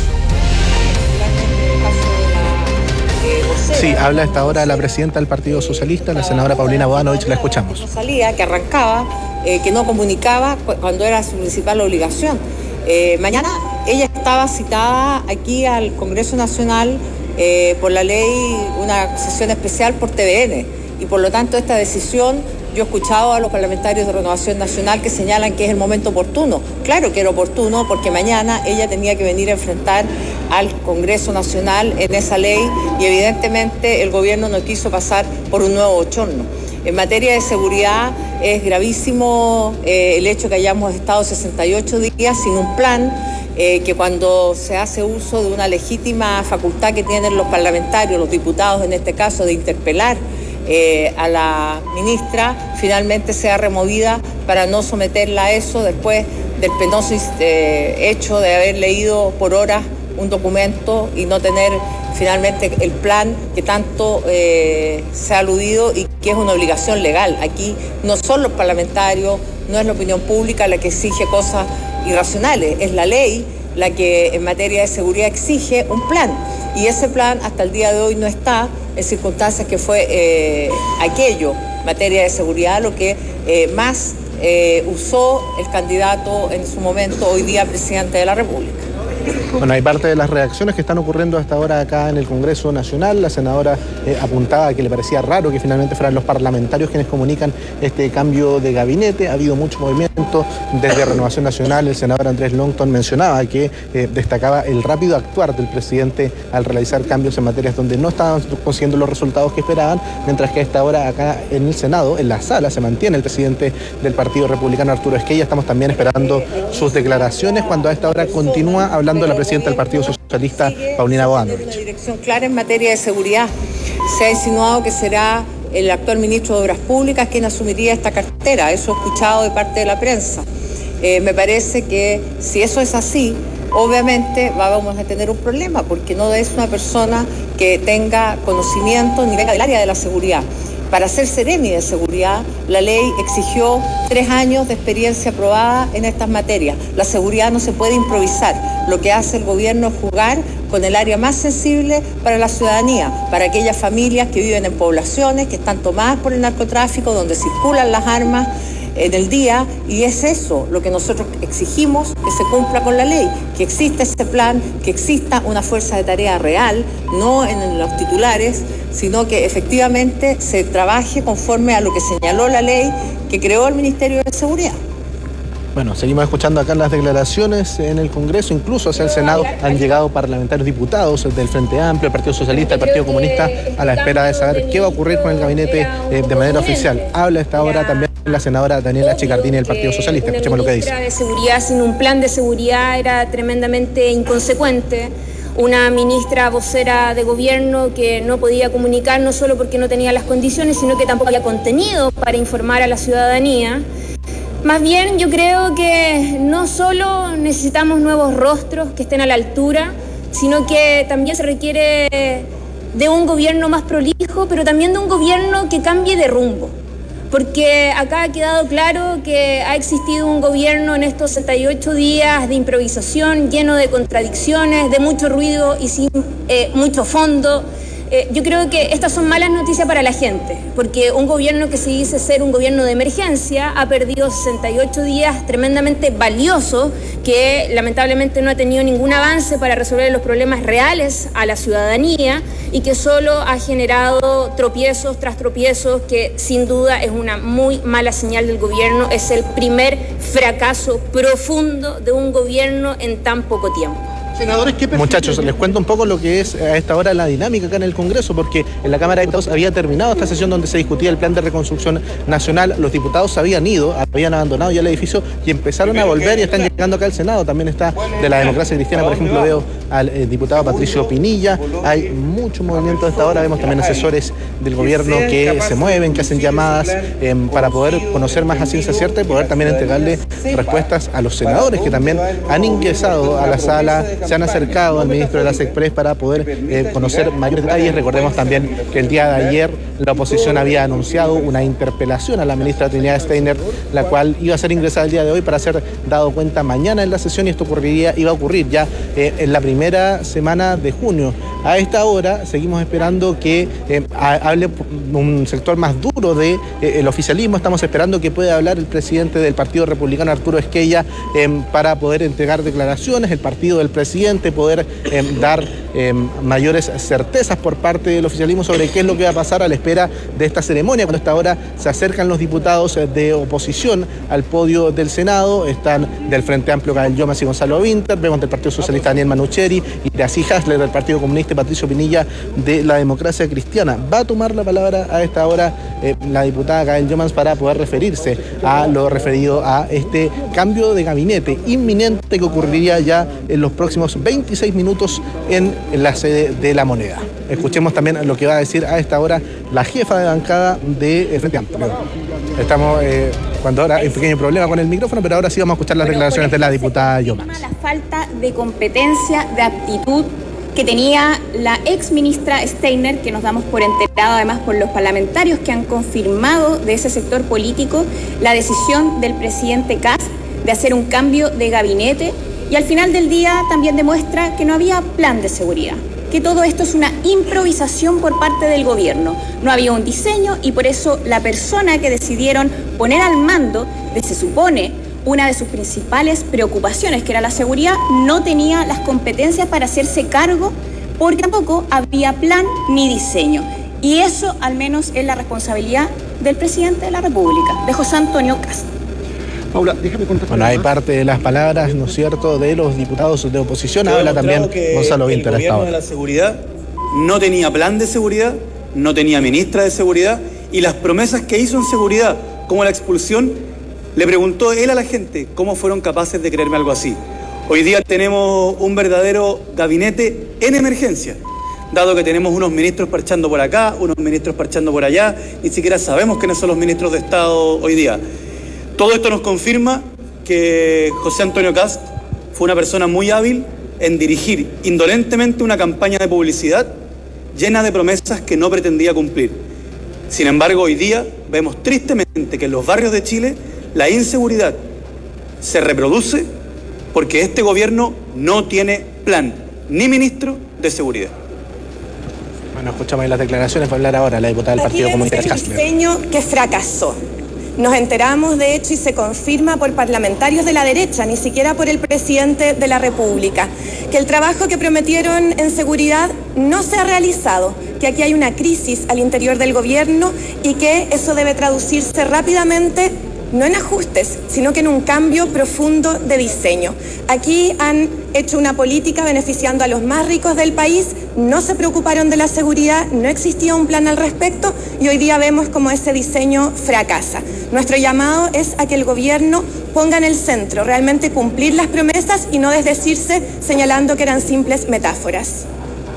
Sí, habla a esta hora la presidenta del Partido Socialista, la senadora Paulina Bodanovich, la escuchamos. Salía, que arrancaba, eh, que no comunicaba cuando era su principal obligación. Eh, mañana ella estaba citada aquí al Congreso Nacional eh, por la ley, una sesión especial por T V N, y por lo tanto esta decisión, yo he escuchado a los parlamentarios de Renovación Nacional que señalan que es el momento oportuno. Claro que era oportuno porque mañana ella tenía que venir a enfrentar al Congreso Nacional en esa ley y evidentemente el gobierno no quiso pasar por un nuevo bochorno. En materia de seguridad es gravísimo eh, el hecho que hayamos estado sesenta y ocho días sin un plan, eh, que cuando se hace uso de una legítima facultad que tienen los parlamentarios, los diputados en este caso, de interpelar Eh, a la ministra, finalmente sea removida para no someterla a eso después del penoso eh, hecho de haber leído por horas un documento y no tener finalmente el plan que tanto eh, se ha aludido y que es una obligación legal. Aquí no son los parlamentarios, no es la opinión pública la que exige cosas irracionales, es la ley la que en materia de seguridad exige un plan. Y ese plan hasta el día de hoy no está en circunstancias que fue eh, aquello, materia de seguridad, lo que eh, más eh, usó el candidato en su momento, hoy día presidente de la República. Bueno, hay parte de las reacciones que están ocurriendo hasta ahora acá en el Congreso Nacional. La senadora eh, apuntaba que le parecía raro que finalmente fueran los parlamentarios quienes comunican este cambio de gabinete. Ha habido mucho movimiento desde Renovación Nacional. El senador Andrés Longton mencionaba que eh, destacaba el rápido actuar del presidente al realizar cambios en materias donde no estaban consiguiendo los resultados que esperaban, mientras que a esta hora acá en el Senado, en la sala, se mantiene el presidente del Partido Republicano, Arturo Esquella. Estamos también esperando sus declaraciones cuando a esta hora continúa hablando la presidenta del Partido Socialista, Paulina Bodanovich. Una dirección clara en materia de seguridad. Se ha insinuado que será el actual ministro de Obras Públicas quien asumiría esta cartera. Eso he escuchado de parte de la prensa. Eh, me parece que si eso es así, obviamente vamos a tener un problema, porque no es una persona que tenga conocimiento ni venga del área de la seguridad. Para ser seremi de seguridad, la ley exigió tres años de experiencia probada en estas materias. La seguridad no se puede improvisar. Lo que hace el gobierno es jugar con el área más sensible para la ciudadanía, para aquellas familias que viven en poblaciones, que están tomadas por el narcotráfico, donde circulan las armas en el día, y es eso lo que nosotros exigimos, que se cumpla con la ley, que exista ese plan, que exista una fuerza de tarea real, no en los titulares, sino que efectivamente se trabaje conforme a lo que señaló la ley que creó el Ministerio de Seguridad. Bueno, seguimos escuchando acá las declaraciones en el Congreso, incluso hacia el Senado han llegado parlamentarios diputados del Frente Amplio, el Partido Socialista, el Partido Comunista, a la espera de saber qué va a ocurrir con el gabinete eh, de manera oficial. Habla a esta hora también la senadora Daniela Chicardini del Partido Socialista. Escuchemos lo que dice. Una ministra de seguridad sin un plan de seguridad era tremendamente inconsecuente. Una ministra vocera de gobierno que no podía comunicar no solo porque no tenía las condiciones, sino que tampoco había contenido para informar a la ciudadanía. Más bien, yo creo que no solo necesitamos nuevos rostros que estén a la altura, sino que también se requiere de un gobierno más prolijo, pero también de un gobierno que cambie de rumbo. Porque acá ha quedado claro que ha existido un gobierno en estos sesenta y ocho días de improvisación, lleno de contradicciones, de mucho ruido y sin eh, mucho fondo. Eh, yo creo que estas son malas noticias para la gente, porque un gobierno que se dice ser un gobierno de emergencia ha perdido sesenta y ocho días tremendamente valiosos, que lamentablemente no ha tenido ningún avance para resolver los problemas reales a la ciudadanía y que solo ha generado tropiezos tras tropiezos, que sin duda es una muy mala señal del gobierno. Es el primer fracaso profundo de un gobierno en tan poco tiempo. Senadores, ¿qué Muchachos, les cuento un poco lo que es a esta hora la dinámica acá en el Congreso, porque en la Cámara de Diputados había terminado esta sesión donde se discutía el plan de reconstrucción nacional. Los diputados habían ido, habían abandonado ya el edificio y empezaron a volver y están llegando acá al Senado. También está de la Democracia Cristiana, por ejemplo, veo al eh, diputado Patricio Pinilla. Hay mucho movimiento a esta hora. Vemos también asesores del gobierno que se mueven, que hacen llamadas eh, para poder conocer más a ciencia cierta y poder también entregarle respuestas a los senadores que también han ingresado a la sala, se han acercado al ministro de las Express para poder eh, conocer mayores detalles. Recordemos también que el día de ayer la oposición había anunciado una interpelación a la ministra Trinidad Steiner, la cual iba a ser ingresada el día de hoy para ser dado cuenta mañana en la sesión, y esto ocurriría, iba a ocurrir ya eh, en la primera semana de junio. A esta hora seguimos esperando que eh, hable un sector más duro del de, eh, oficialismo. Estamos esperando que pueda hablar el presidente del Partido Republicano, Arturo Esquella, eh, para poder entregar declaraciones, el partido del presidente, poder eh, dar eh, mayores certezas por parte del oficialismo sobre qué es lo que va a pasar a la espera de esta ceremonia. Cuando a esta hora se acercan los diputados de oposición al podio del Senado, están del Frente Amplio Gael Yomas y Gonzalo Winter, vemos del Partido Socialista Daniel Manucheri, y Iracy Hasler del Partido Comunista, Patricio Pinilla de la Democracia Cristiana. Va a tomar la palabra a esta hora eh, la diputada Gael Yomas para poder referirse a lo referido a este cambio de gabinete inminente que ocurriría ya en los próximos veintiséis minutos en la sede de La Moneda. Escuchemos también lo que va a decir a esta hora la jefa de bancada del Frente Amplio. Estamos eh, cuando ahora hay un pequeño problema con el micrófono, pero ahora sí vamos a escuchar las declaraciones de la diputada Llomans. La falta de competencia, de aptitud que tenía la ex ministra Steiner, que nos damos por enterado además por los parlamentarios que han confirmado de ese sector político la decisión del presidente Kast de hacer un cambio de gabinete, y al final del día también demuestra que no había plan de seguridad, que todo esto es una improvisación por parte del gobierno. No había un diseño y por eso la persona que decidieron poner al mando de, se supone, una de sus principales preocupaciones, que era la seguridad, no tenía las competencias para hacerse cargo, porque tampoco había plan ni diseño. Y eso al menos es la responsabilidad del presidente de la República, de José Antonio Kast. Paula, déjame contar. Bueno, hay parte de las palabras, ¿no es cierto?, de los diputados de oposición. Habla también Gonzalo Vinter. El gobierno de la seguridad no tenía plan de seguridad, no tenía ministra de seguridad, y las promesas que hizo en seguridad, como la expulsión, le preguntó él a la gente cómo fueron capaces de creerme algo así. Hoy día tenemos un verdadero gabinete en emergencia, dado que tenemos unos ministros parchando por acá, unos ministros parchando por allá, ni siquiera sabemos quiénes son los ministros de Estado hoy día. Todo esto nos confirma que José Antonio Kast fue una persona muy hábil en dirigir indolentemente una campaña de publicidad llena de promesas que no pretendía cumplir. Sin embargo, hoy día vemos tristemente que en los barrios de Chile la inseguridad se reproduce porque este gobierno no tiene plan ni ministro de seguridad. Bueno, escuchamos ahí las declaraciones. Va a hablar ahora la diputada del Partido Comunista Kastler. Un diseño que fracasó. Nos enteramos, de hecho, y se confirma por parlamentarios de la derecha, ni siquiera por el presidente de la República, que el trabajo que prometieron en seguridad no se ha realizado, que aquí hay una crisis al interior del gobierno y que eso debe traducirse rápidamente no en ajustes, sino que en un cambio profundo de diseño. Aquí han hecho una política beneficiando a los más ricos del país, no se preocuparon de la seguridad, no existía un plan al respecto y hoy día vemos cómo ese diseño fracasa. Nuestro llamado es a que el gobierno ponga en el centro realmente cumplir las promesas y no desdecirse señalando que eran simples metáforas.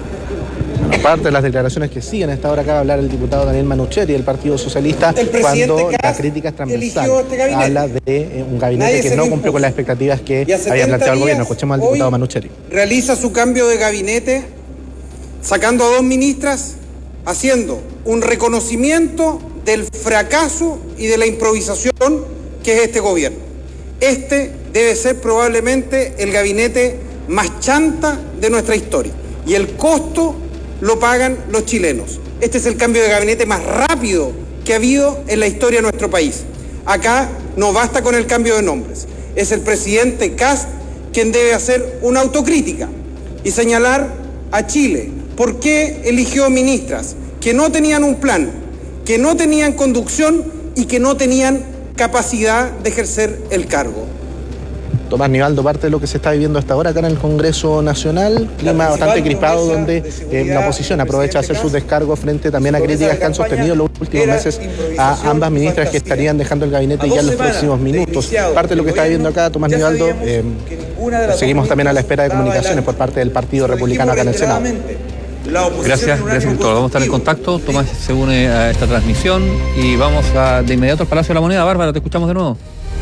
Aparte de las declaraciones que siguen, a esta hora acaba de hablar el diputado Daniel Manucheri del Partido Socialista, cuando la crítica es transversal. Este habla de eh, un gabinete Nadie que no cumplió con las expectativas que había planteado el gobierno. Escuchemos al diputado Manucheri. Realiza su cambio de gabinete sacando a dos ministras, haciendo un reconocimiento del fracaso y de la improvisación que es este gobierno. Este debe ser probablemente el gabinete más chanta de nuestra historia y el costo lo pagan los chilenos. Este es el cambio de gabinete más rápido que ha habido en la historia de nuestro país. Acá no basta con el cambio de nombres. Es el presidente Kast quien debe hacer una autocrítica y señalar a Chile por qué eligió ministras que no tenían un plan, que no tenían conducción y que no tenían capacidad de ejercer el cargo. Tomás Nivaldo, parte de lo que se está viviendo hasta ahora acá en el Congreso Nacional, clima bastante crispado donde eh, la oposición aprovecha de hacer sus descargos frente también a críticas que han sostenido los últimos meses a ambas ministras que estarían dejando el gabinete ya en los próximos minutos. Parte de lo que está viviendo acá Tomás Nivaldo, eh, seguimos también a la espera de comunicaciones por parte del Partido Republicano acá en el Senado. Gracias, gracias doctor. Vamos a estar en contacto. Tomás se une a esta transmisión y vamos a, de inmediato al Palacio de la Moneda. Bárbara, te escuchamos de nuevo.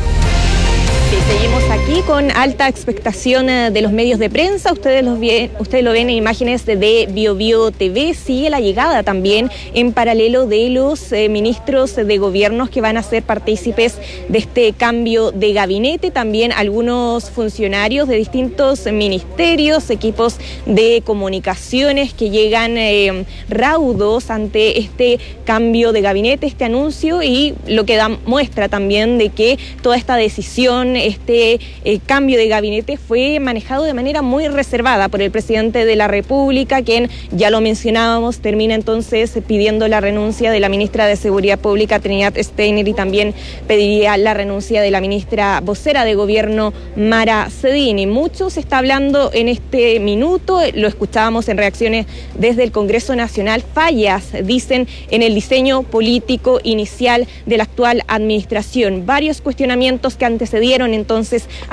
Sí, seguimos aquí con alta expectación de los medios de prensa. Ustedes, los bien, ustedes lo ven en imágenes de Bio Bio T V. Sigue la llegada también en paralelo de los eh, ministros de gobiernos que van a ser partícipes de este cambio de gabinete. También algunos funcionarios de distintos ministerios, equipos de comunicaciones que llegan eh, raudos ante este cambio de gabinete, este anuncio, y lo que da muestra también de que toda esta decisión, este eh, cambio de gabinete fue manejado de manera muy reservada por el presidente de la República, quien, ya lo mencionábamos, termina entonces pidiendo la renuncia de la ministra de Seguridad Pública, Trinidad Steiner, y también pediría la renuncia de la ministra vocera de Gobierno, Mara Cedini. Mucho se está hablando en este minuto, lo escuchábamos en reacciones desde el Congreso Nacional, fallas, dicen, en el diseño político inicial de la actual administración. Varios cuestionamientos que antecedieron entonces a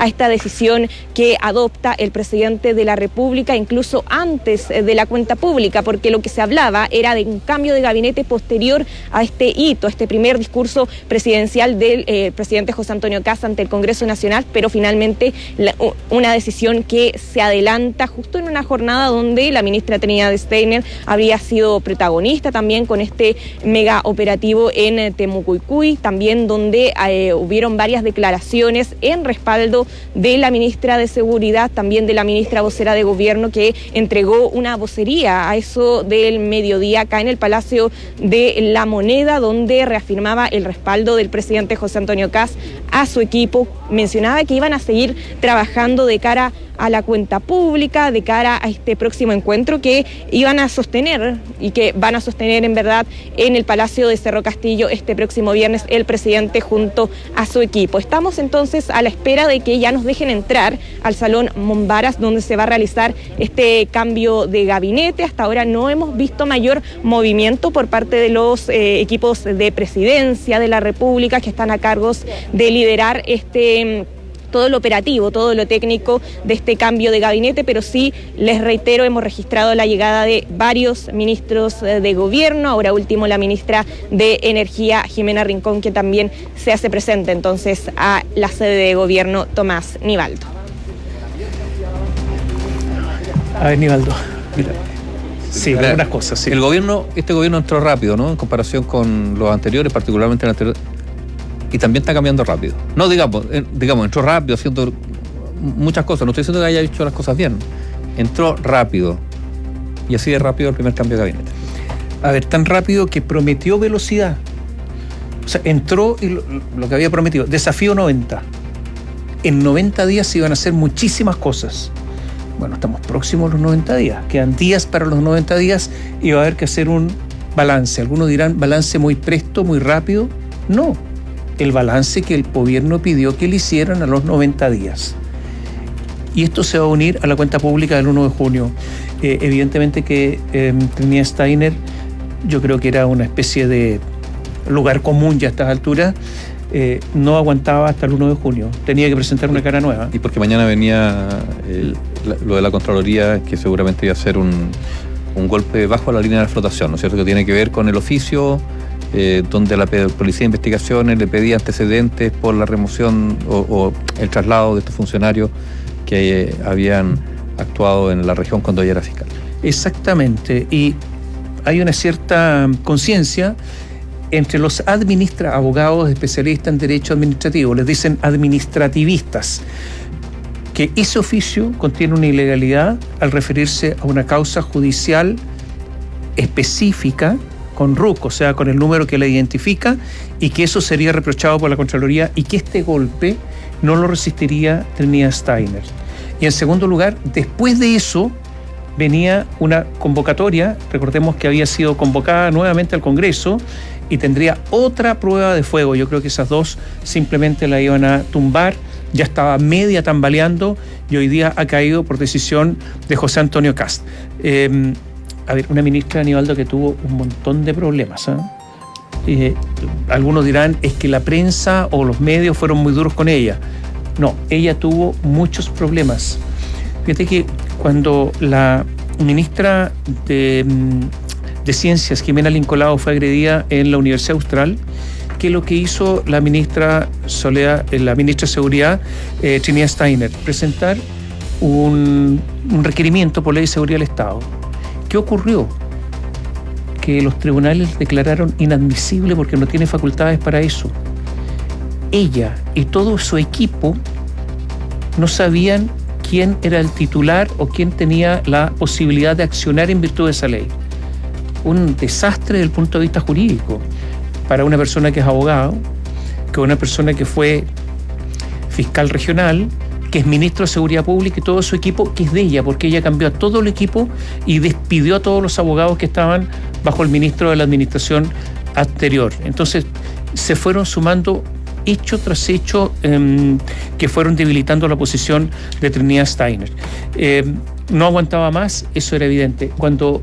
a esta decisión que adopta el presidente de la República, incluso antes de la cuenta pública, porque lo que se hablaba era de un cambio de gabinete posterior a este hito, este primer discurso presidencial del eh, presidente José Antonio Kast ante el Congreso Nacional, pero finalmente la, una decisión que se adelanta justo en una jornada donde la ministra Trinidad Steiner habría sido protagonista también con este mega operativo en Temucuicui, también donde eh, hubieron varias declaraciones en respaldo de la ministra de Seguridad, también de la ministra vocera de Gobierno, que entregó una vocería a eso del mediodía acá en el Palacio de la Moneda, donde reafirmaba el respaldo del presidente José Antonio Kast a su equipo. Mencionaba que iban a seguir trabajando de cara a la cuenta pública, de cara a este próximo encuentro que iban a sostener y que van a sostener en verdad en el Palacio de Cerro Castillo este próximo viernes el presidente junto a su equipo. Estamos entonces a la espera de que ya nos dejen entrar al Salón Mombaras, donde se va a realizar este cambio de gabinete. Hasta ahora no hemos visto mayor movimiento por parte de los eh, equipos de presidencia de la República que están a cargo de liderar este todo lo operativo, todo lo técnico de este cambio de gabinete, pero sí, les reitero, hemos registrado la llegada de varios ministros de gobierno, ahora último la ministra de Energía, Jimena Rincón, que también se hace presente entonces a la sede de gobierno, Tomás Nivaldo. A ver, Nivaldo, mira. Sí, claro, algunas cosas, sí. El gobierno, este gobierno entró rápido, ¿no? En comparación con los anteriores, particularmente el anterior. Y también está cambiando rápido. No, digamos, eh, digamos, entró rápido, haciendo muchas cosas. No estoy diciendo que haya hecho las cosas bien. Entró rápido. Y así de rápido el primer cambio de gabinete. A ver, tan rápido que prometió velocidad. O sea, entró y lo, lo que había prometido. Desafío noventa. En noventa días se iban a hacer muchísimas cosas. Bueno, estamos próximos a los noventa días. Quedan días para los noventa días y va a haber que hacer un balance. Algunos dirán, balance muy presto, muy rápido. No. El balance que el gobierno pidió que le hicieran a los noventa días. Y esto se va a unir a la cuenta pública del uno de junio. Eh, evidentemente que eh, Trinidad Steiner, yo creo que era una especie de lugar común ya a estas alturas, eh, no aguantaba hasta el uno de junio. Tenía que presentar una cara nueva. Y porque mañana venía el, la, lo de la Contraloría, que seguramente iba a ser un, un golpe bajo la línea de flotación, ¿no es cierto? Que tiene que ver con el oficio Eh, donde la Policía de Investigaciones le pedía antecedentes por la remoción o, o el traslado de estos funcionarios que eh, habían actuado en la región cuando ella era fiscal. Exactamente, y hay una cierta conciencia entre los administra abogados especialistas en derecho administrativo, les dicen administrativistas, que ese oficio contiene una ilegalidad al referirse a una causa judicial específica con R U C, o sea, con el número que la identifica, y que eso sería reprochado por la Contraloría y que este golpe no lo resistiría Trinidad Steiner. Y en segundo lugar, después de eso venía una convocatoria, recordemos que había sido convocada nuevamente al Congreso y tendría otra prueba de fuego. Yo creo que esas dos simplemente la iban a tumbar, ya estaba media tambaleando y hoy día ha caído por decisión de José Antonio Kast. Eh, A ver, una ministra, Aníbaldo, que tuvo un montón de problemas. ¿eh? Eh, algunos dirán, es que la prensa o los medios fueron muy duros con ella. No, ella tuvo muchos problemas. Fíjate que cuando la ministra de, de Ciencias, Jimena Lincolao, fue agredida en la Universidad Austral, ¿qué es lo que hizo la ministra Soledad, la ministra de Seguridad, eh, Trinidad Steiner? Presentar un, un requerimiento por ley de seguridad del Estado. ¿Qué ocurrió? Que los tribunales declararon inadmisible porque no tiene facultades para eso. Ella y todo su equipo no sabían quién era el titular o quién tenía la posibilidad de accionar en virtud de esa ley. Un desastre desde el punto de vista jurídico para una persona que es abogado, que una persona que fue fiscal regional, que es ministro de Seguridad Pública y todo su equipo, que es de ella, porque ella cambió a todo el equipo y despidió a todos los abogados que estaban bajo el ministro de la administración anterior. Entonces, se fueron sumando hecho tras hecho eh, que fueron debilitando la posición de Trinidad Steiner. Eh, no aguantaba más, eso era evidente. Cuando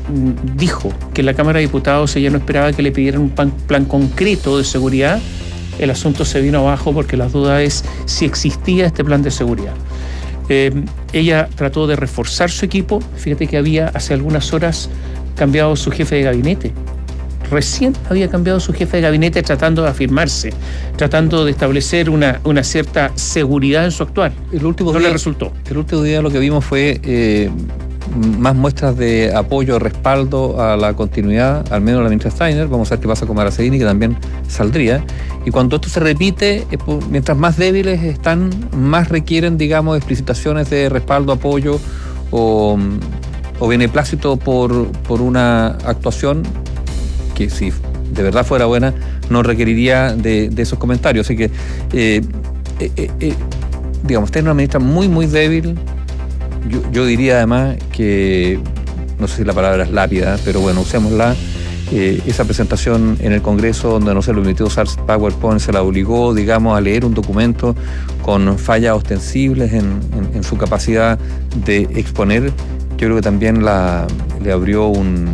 dijo que la Cámara de Diputados ella no esperaba que le pidieran un plan, plan concreto de seguridad, el asunto se vino abajo porque la duda es si existía este plan de seguridad. Eh, ella trató de reforzar su equipo. Fíjate que había hace algunas horas cambiado su jefe de gabinete. Recién había cambiado su jefe de gabinete tratando de afirmarse, tratando de establecer una, una cierta seguridad en su actuar. El último no día, le resultó. El último día lo que vimos fue eh, más muestras de apoyo, respaldo a la continuidad, al menos la ministra Steiner. Vamos a ver qué pasa con Maracedini, que también saldría. Y cuando esto se repite, eh, mientras más débiles están, más requieren, digamos, explicitaciones de respaldo, apoyo o, o beneplácito por, por una actuación que, si de verdad fuera buena, no requeriría de, de esos comentarios. Así que, eh, eh, eh, digamos, tiene una ministra muy, muy débil. Yo, yo diría además que, no sé si la palabra es lápida, pero bueno, usémosla. Eh, esa presentación en el Congreso, donde no se le permitió usar PowerPoint, se la obligó, digamos, a leer un documento con fallas ostensibles en, en, en su capacidad de exponer. Yo creo que también la, le abrió un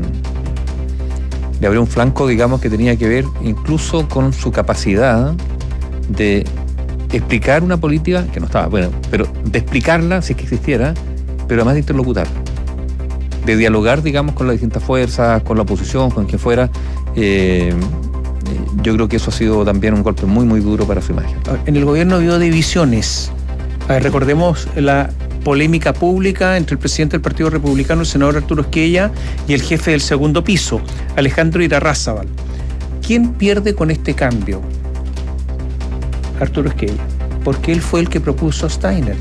le abrió un flanco, digamos, que tenía que ver incluso con su capacidad de explicar una política que no estaba, bueno, pero de explicarla, si es que existiera, pero además de interlocutar, de dialogar, digamos, con las distintas fuerzas, con la oposición, con quien fuera. Eh, yo creo que eso ha sido también un golpe muy, muy duro para su imagen. En el gobierno habido divisiones. A ver, recordemos la polémica pública entre el presidente del Partido Republicano, el senador Arturo Esquella, y el jefe del segundo piso, Alejandro Irarrázaval. ¿Quién pierde con este cambio? Arturo Esquella, porque él fue el que propuso a Steiner.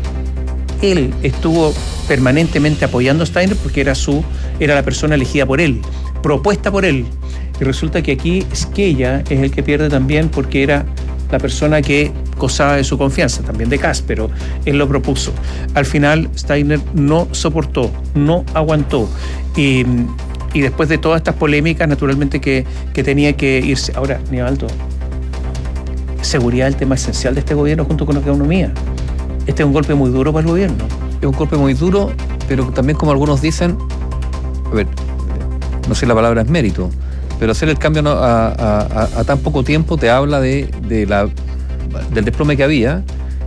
Él estuvo permanentemente apoyando a Steiner porque era su, era la persona elegida por él, propuesta por él. Y resulta que aquí Esquella es el que pierde también porque era la persona que gozaba de su confianza, también de Kast, pero él lo propuso. Al final Steiner no soportó, no aguantó. Y, y después de todas estas polémicas, naturalmente que, que tenía que irse. Ahora, Nivaldo, seguridad es el tema esencial de este gobierno junto con la economía. Este es un golpe muy duro para el gobierno. Es un golpe muy duro, pero también, como algunos dicen, a ver, no sé si la palabra es mérito, pero hacer el cambio a, a, a, a tan poco tiempo te habla de, de la, del desplome que había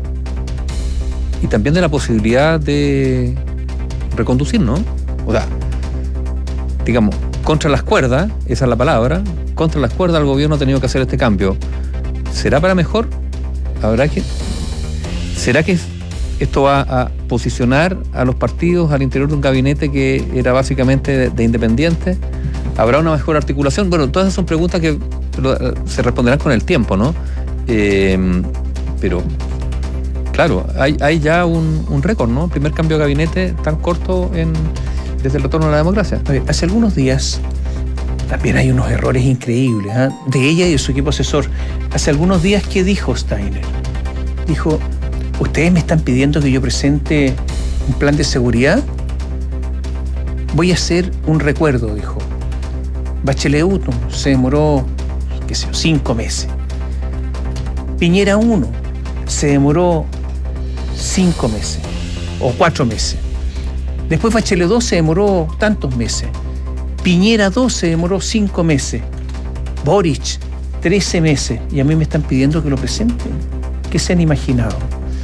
y también de la posibilidad de reconducir, ¿no? O sea, digamos, contra las cuerdas, esa es la palabra, contra las cuerdas el gobierno ha tenido que hacer este cambio. ¿Será para mejor? ¿Habrá que...? ¿Será que esto va a posicionar a los partidos al interior de un gabinete que era básicamente de, de independientes? ¿Habrá una mejor articulación? Bueno, todas esas son preguntas que se responderán con el tiempo, ¿no? Eh, pero, claro, hay, hay ya un, un récord, ¿no? Primer cambio de gabinete tan corto en, desde el retorno a la democracia. A ver, hace algunos días también hay unos errores increíbles, ¿eh? De ella y de su equipo asesor. Hace algunos días, ¿qué dijo Steiner? Dijo: ¿ustedes me están pidiendo que yo presente un plan de seguridad? Voy a hacer un recuerdo, dijo. Bachelet uno se demoró, qué sé yo, cinco meses. Piñera uno se demoró cinco meses o cuatro meses. Después Bachelet dos se demoró tantos meses. Piñera dos se demoró cinco meses. Boric, trece meses. Y a mí me están pidiendo que lo presenten. ¿Qué se han imaginado?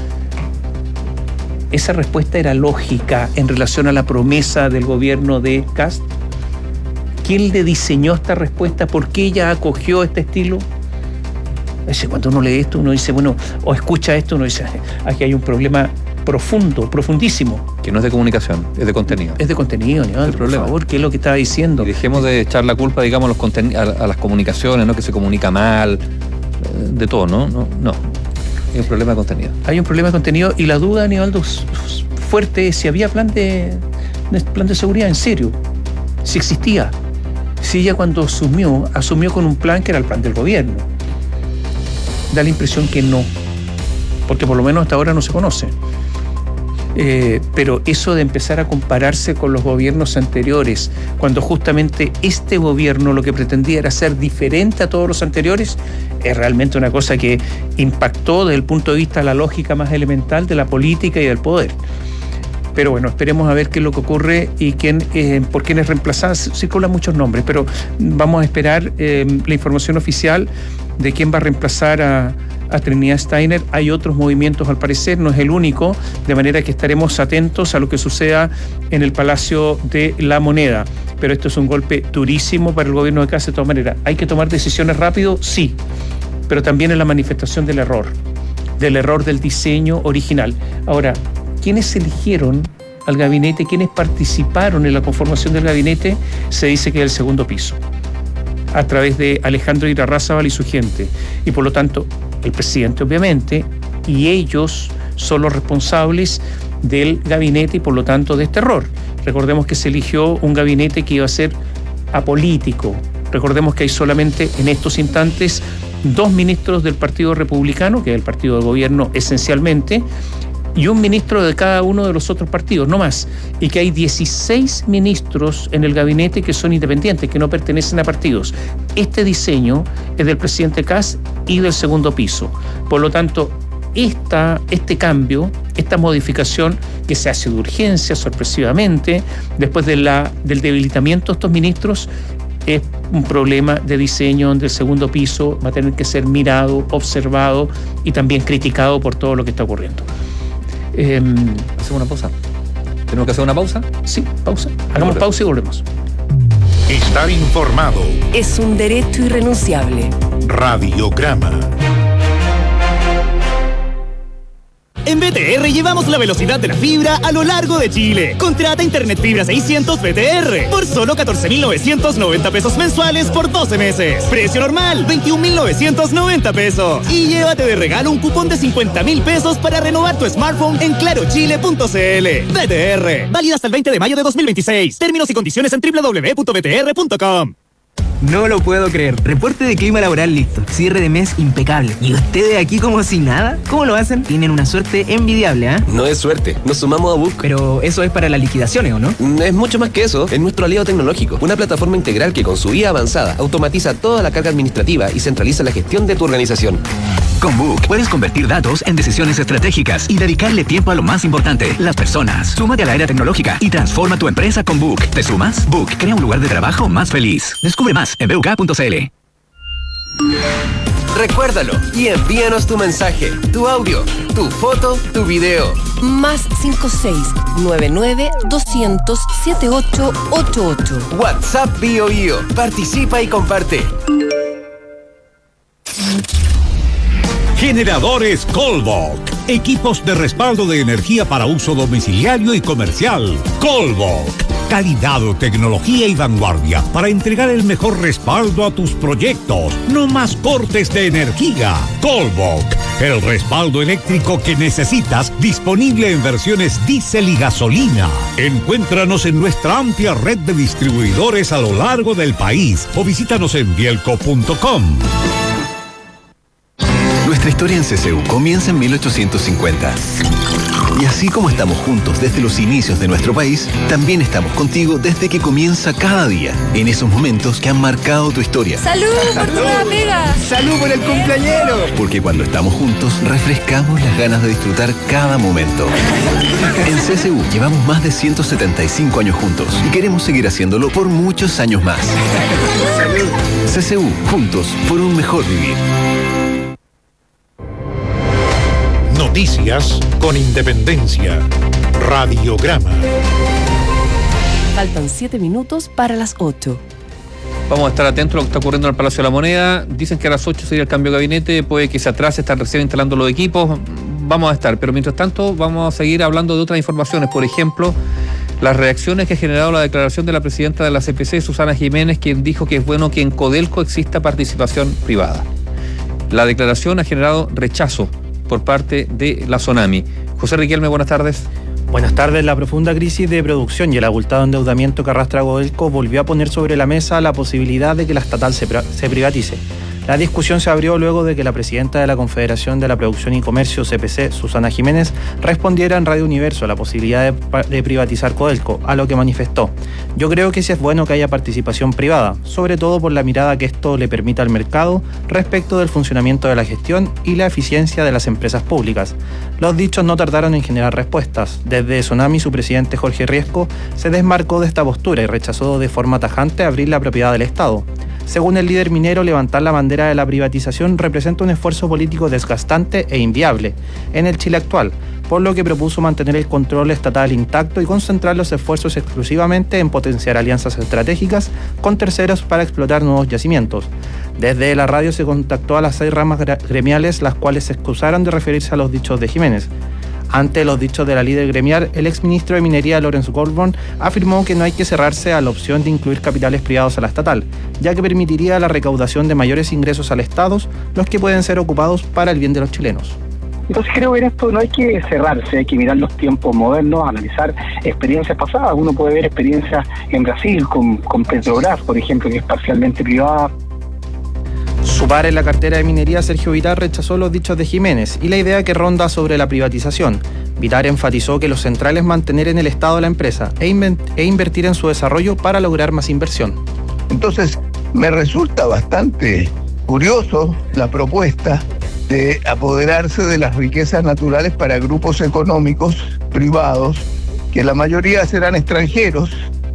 ¿Esa respuesta era lógica en relación a la promesa del gobierno de Kast? ¿Quién le diseñó esta respuesta? ¿Por qué ella acogió este estilo? Cuando uno lee esto, uno dice, bueno, o escucha esto, uno dice, aquí hay un problema profundo, profundísimo. Que no es de comunicación, es de contenido. Es de contenido, ¿no? El problema. Por favor, ¿qué es lo que estaba diciendo? Y dejemos de echar la culpa, digamos, a, los conten- a, a las comunicaciones, ¿no? Que se comunica mal, de todo, ¿no? No, no. Hay un problema de contenido. Hay un problema de contenido y la duda, Aníbaldo, fuerte es si había plan de, de plan de seguridad en serio, si existía. Si ella cuando asumió, asumió con un plan que era el plan del gobierno. Da la impresión que no, porque por lo menos hasta ahora no se conoce. Eh, pero eso de empezar a compararse con los gobiernos anteriores, cuando justamente este gobierno lo que pretendía era ser diferente a todos los anteriores, es realmente una cosa que impactó desde el punto de vista de la lógica más elemental de la política y del poder. pero bueno, esperemos a ver qué es lo que ocurre y quién, eh, por quién es reemplazada. Circulan muchos nombres, pero vamos a esperar eh, la información oficial de quién va a reemplazar a, a Trinidad Steiner. Hay otros movimientos al parecer, no es el único, de manera que estaremos atentos a lo que suceda en el Palacio de la Moneda. Pero esto es un golpe durísimo para el gobierno de Kast de todas maneras. ¿Hay que tomar decisiones rápido? Sí, pero también es la manifestación del error, del error del diseño original. Ahora, ¿quiénes eligieron al gabinete? ¿Quiénes participaron en la conformación del gabinete? Se dice que es el segundo piso, a través de Alejandro Irarrázaval y su gente. Y por lo tanto, el presidente obviamente, y ellos son los responsables del gabinete y por lo tanto de este error. Recordemos que se eligió un gabinete que iba a ser apolítico. Recordemos que hay solamente en estos instantes dos ministros del Partido Republicano, que es el partido de gobierno esencialmente, y un ministro de cada uno de los otros partidos, no más. Y que hay dieciséis ministros en el gabinete que son independientes, que no pertenecen a partidos. Este diseño es del presidente Kast y del segundo piso. Por lo tanto, esta, este cambio, esta modificación que se hace de urgencia, sorpresivamente, después de la, del debilitamiento de estos ministros, es un problema de diseño del segundo piso, va a tener que ser mirado, observado y también criticado por todo lo que está ocurriendo. Eh, ¿Hacemos una pausa? ¿Tenemos que hacer una pausa? Sí, pausa. Hagamos pausa y volvemos. Estar informado es un derecho irrenunciable. Radiograma. En B T R llevamos la velocidad de la fibra a lo largo de Chile. Contrata Internet Fibra seiscientos B T R por solo catorce mil novecientos noventa pesos mensuales por doce meses. Precio normal, veintiún mil novecientos noventa pesos. Y llévate de regalo un cupón de cincuenta mil pesos para renovar tu smartphone en claro chile punto c l. B T R, válida hasta el veinte de mayo de dos mil veintiséis. Términos y condiciones en doble u doble u doble u punto b t r punto com. No lo puedo creer. Reporte de clima laboral listo. Cierre de mes impecable. ¿Y ustedes aquí como si nada? ¿Cómo lo hacen? Tienen una suerte envidiable, ¿ah? ¿eh? No es suerte. Nos sumamos a Book. Pero eso es para las liquidaciones, ¿o no? Es mucho más que eso. Es nuestro aliado tecnológico. Una plataforma integral que con su I A avanzada automatiza toda la carga administrativa y centraliza la gestión de tu organización. Con Book puedes convertir datos en decisiones estratégicas y dedicarle tiempo a lo más importante, las personas. Súmate a la era tecnológica y transforma tu empresa con Book. ¿Te sumas? Book crea un lugar de trabajo más feliz. Descubre más en b u k punto c l. Recuérdalo y envíanos tu mensaje, tu audio, tu foto, tu video. Más cinco seis nueve nueve dos cero cero siete ocho ocho ocho. WhatsApp Bio Bio. Participa y comparte. Generadores Colbok. Equipos de respaldo de energía para uso domiciliario y comercial. Colbok. Calidad, tecnología y vanguardia para entregar el mejor respaldo a tus proyectos. No más cortes de energía. Colbok. El respaldo eléctrico que necesitas, disponible en versiones diésel y gasolina. Encuéntranos en nuestra amplia red de distribuidores a lo largo del país o visítanos en bielco punto com. Nuestra historia en C C U comienza en mil ochocientos cincuenta. Y así como estamos juntos desde los inicios de nuestro país, también estamos contigo desde que comienza cada día, en esos momentos que han marcado tu historia. ¡Salud por tu nueva pega! ¡Salud por el cumpleañero! Porque cuando estamos juntos, refrescamos las ganas de disfrutar cada momento. En C C U llevamos más de ciento setenta y cinco años juntos y queremos seguir haciéndolo por muchos años más. ¡Salud! C C U, juntos por un mejor vivir. Noticias con independencia. Radiograma. Faltan siete minutos para las ocho. Vamos a estar atentos a lo que está ocurriendo en el Palacio de la Moneda. Dicen que a las ocho sería el cambio de gabinete, puede que se atrase, están recién instalando los equipos. Vamos a estar, pero mientras tanto vamos a seguir hablando de otras informaciones. Por ejemplo, las reacciones que ha generado la declaración de la presidenta de la C P C, Susana Jiménez, quien dijo que es bueno que en Codelco exista participación privada. La declaración ha generado rechazo por parte de la Sonami. José Riquelme, buenas tardes. Buenas tardes. La profunda crisis de producción y el abultado endeudamiento que arrastra Codelco volvió a poner sobre la mesa la posibilidad de que la estatal se, se privatice. La discusión se abrió luego de que la presidenta de la Confederación de la Producción y Comercio, C P C, Susana Jiménez, respondiera en Radio Universo a la posibilidad de, de privatizar Codelco, a lo que manifestó: yo creo que sí es bueno que haya participación privada, sobre todo por la mirada que esto le permita al mercado respecto del funcionamiento de la gestión y la eficiencia de las empresas públicas. Los dichos no tardaron en generar respuestas. Desde Tsunami, su presidente Jorge Riesco se desmarcó de esta postura y rechazó de forma tajante abrir la propiedad del Estado. Según el líder minero, levantar la bandera de la privatización representa un esfuerzo político desgastante e inviable en el Chile actual, por lo que propuso mantener el control estatal intacto y concentrar los esfuerzos exclusivamente en potenciar alianzas estratégicas con terceros para explotar nuevos yacimientos. Desde la radio se contactó a las seis ramas gremiales, las cuales se excusaron de referirse a los dichos de Jiménez. Ante los dichos de la líder gremial, el exministro de Minería, Lawrence Goldborn, afirmó que no hay que cerrarse a la opción de incluir capitales privados a la estatal, ya que permitiría la recaudación de mayores ingresos al Estado, los que pueden ser ocupados para el bien de los chilenos. Entonces creo que en esto no hay que cerrarse, hay que mirar los tiempos modernos, analizar experiencias pasadas. Uno puede ver experiencias en Brasil con, con Petrobras, por ejemplo, que es parcialmente privada. Su par en la cartera de minería, Sergio Vitar, rechazó los dichos de Jiménez y la idea que ronda sobre la privatización. Vitar enfatizó que lo central es mantener en el Estado la empresa e, e invertir en su desarrollo para lograr más inversión. Entonces, me resulta bastante curioso la propuesta de apoderarse de las riquezas naturales para grupos económicos privados, que la mayoría serán extranjeros.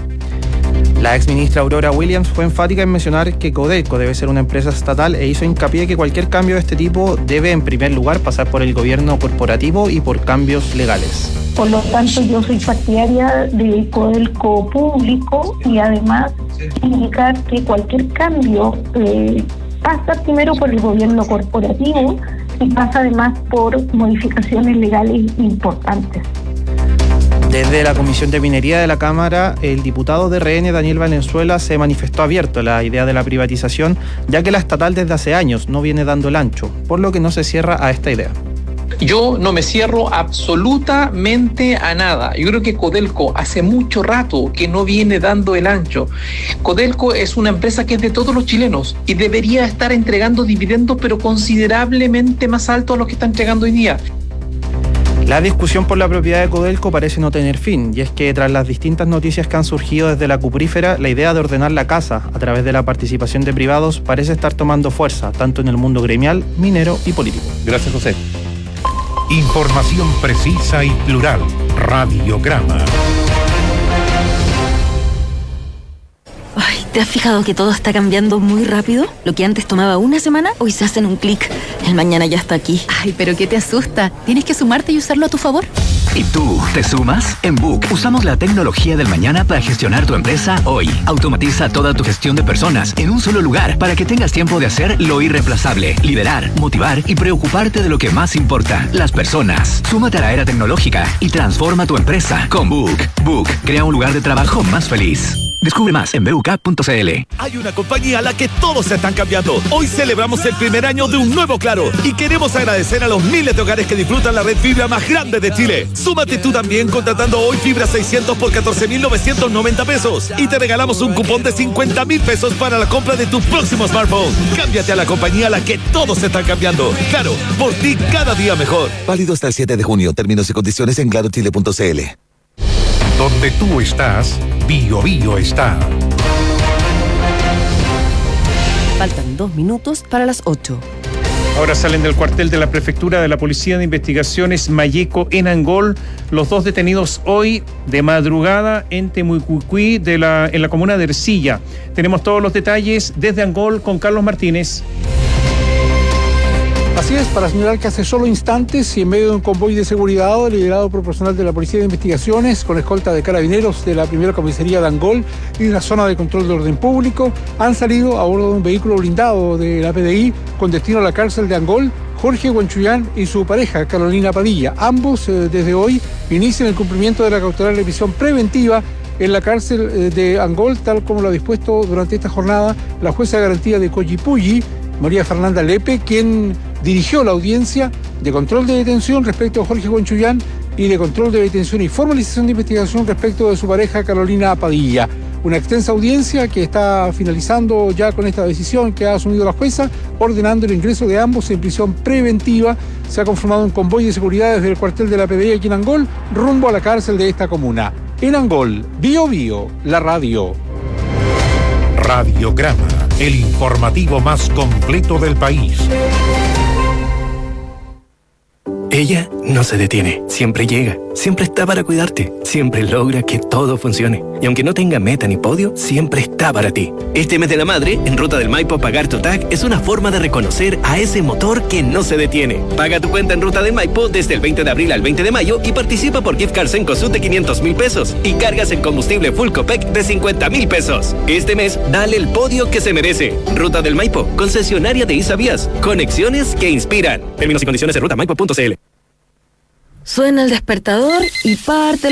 La exministra Aurora Williams fue enfática en mencionar que Codelco debe ser una empresa estatal e hizo hincapié que cualquier cambio de este tipo debe en primer lugar pasar por el gobierno corporativo y por cambios legales. Por lo tanto, yo soy partidaria de Codelco público y además indicar que cualquier cambio eh, pasa primero por el gobierno corporativo y pasa además por modificaciones legales importantes. Desde la Comisión de Minería de la Cámara, el diputado de R N, Daniel Valenzuela, se manifestó abierto a la idea de la privatización, ya que la estatal desde hace años no viene dando el ancho, por lo que no se cierra a esta idea. Yo no me cierro absolutamente a nada. Yo creo que Codelco hace mucho rato que no viene dando el ancho. Codelco es una empresa que es de todos los chilenos y debería estar entregando dividendos, pero considerablemente más altos a los que está entregando hoy día. La discusión por la propiedad de Codelco parece no tener fin, y es que tras las distintas noticias que han surgido desde la cuprífera, la idea de ordenar la casa a través de la participación de privados parece estar tomando fuerza, tanto en el mundo gremial, minero y político. Gracias, José. Información precisa y plural. Radiograma. Ay, ¿te has fijado que todo está cambiando muy rápido? Lo que antes tomaba una semana, hoy se hace en un clic. El mañana ya está aquí. Ay, pero ¿qué te asusta? Tienes que sumarte y usarlo a tu favor. ¿Y tú, te sumas? En Book usamos la tecnología del mañana para gestionar tu empresa hoy. Automatiza toda tu gestión de personas en un solo lugar para que tengas tiempo de hacer lo irreemplazable, liderar, motivar y preocuparte de lo que más importa, las personas. Súmate a la era tecnológica y transforma tu empresa con Book. Book crea un lugar de trabajo más feliz. Descubre más en b u k punto c l. Hay una compañía a la que todos se están cambiando. Hoy celebramos el primer año de un nuevo Claro y queremos agradecer a los miles de hogares que disfrutan la red fibra más grande de Chile. Súmate tú también contratando hoy fibra seiscientos por catorce mil novecientos noventa pesos y te regalamos un cupón de cincuenta mil pesos para la compra de tu próximo smartphone. Cámbiate a la compañía a la que todos se están cambiando. Claro, por ti cada día mejor. Válido hasta el siete de junio. Términos y condiciones en claro chile punto c l. Donde tú estás, Bio Bio está. Faltan dos minutos para las ocho. Ahora salen del cuartel de la Prefectura de la Policía de Investigaciones Mayeco en Angol los dos detenidos hoy de madrugada en Temucuicui, de la, en la comuna de Ercilla. Tenemos todos los detalles desde Angol con Carlos Martínez. Así es, para señalar que hace solo instantes y en medio de un convoy de seguridad liderado por personal de la Policía de Investigaciones con escolta de carabineros de la primera comisaría de Angol y de la zona de control de orden público, han salido a bordo de un vehículo blindado de la P D I con destino a la cárcel de Angol, Jorge Huanchuyán y su pareja, Carolina Padilla. Ambos, eh, desde hoy, inician el cumplimiento de la cautelar de prisión preventiva en la cárcel de Angol, tal como lo ha dispuesto durante esta jornada la jueza de garantía de Coyipulli, María Fernanda Lepe, quien dirigió la audiencia de control de detención respecto a Jorge Huanchuyán y de control de detención y formalización de investigación respecto de su pareja Carolina Padilla. Una extensa audiencia que está finalizando ya con esta decisión que ha asumido la jueza, ordenando el ingreso de ambos en prisión preventiva. Se ha conformado un convoy de seguridad desde el cuartel de la P D I aquí en Angol, rumbo a la cárcel de esta comuna. En Angol, Bio Bio, la radio. Radiograma, el informativo más completo del país. Ella no se detiene, siempre llega, siempre está para cuidarte, siempre logra que todo funcione. Y aunque no tenga meta ni podio, siempre está para ti. Este mes de la madre, en Ruta del Maipo, pagar tu T A C es una forma de reconocer a ese motor que no se detiene. Paga tu cuenta en Ruta del Maipo desde el veinte de abril al veinte de mayo y participa por gift cards en Cosut de quinientos mil pesos y cargas en combustible Full Copec de cincuenta mil pesos. Este mes, dale el podio que se merece. Ruta del Maipo, concesionaria de Isavías. Conexiones que inspiran. Términos y condiciones en ruta maipo punto c l. Suena el despertador y parte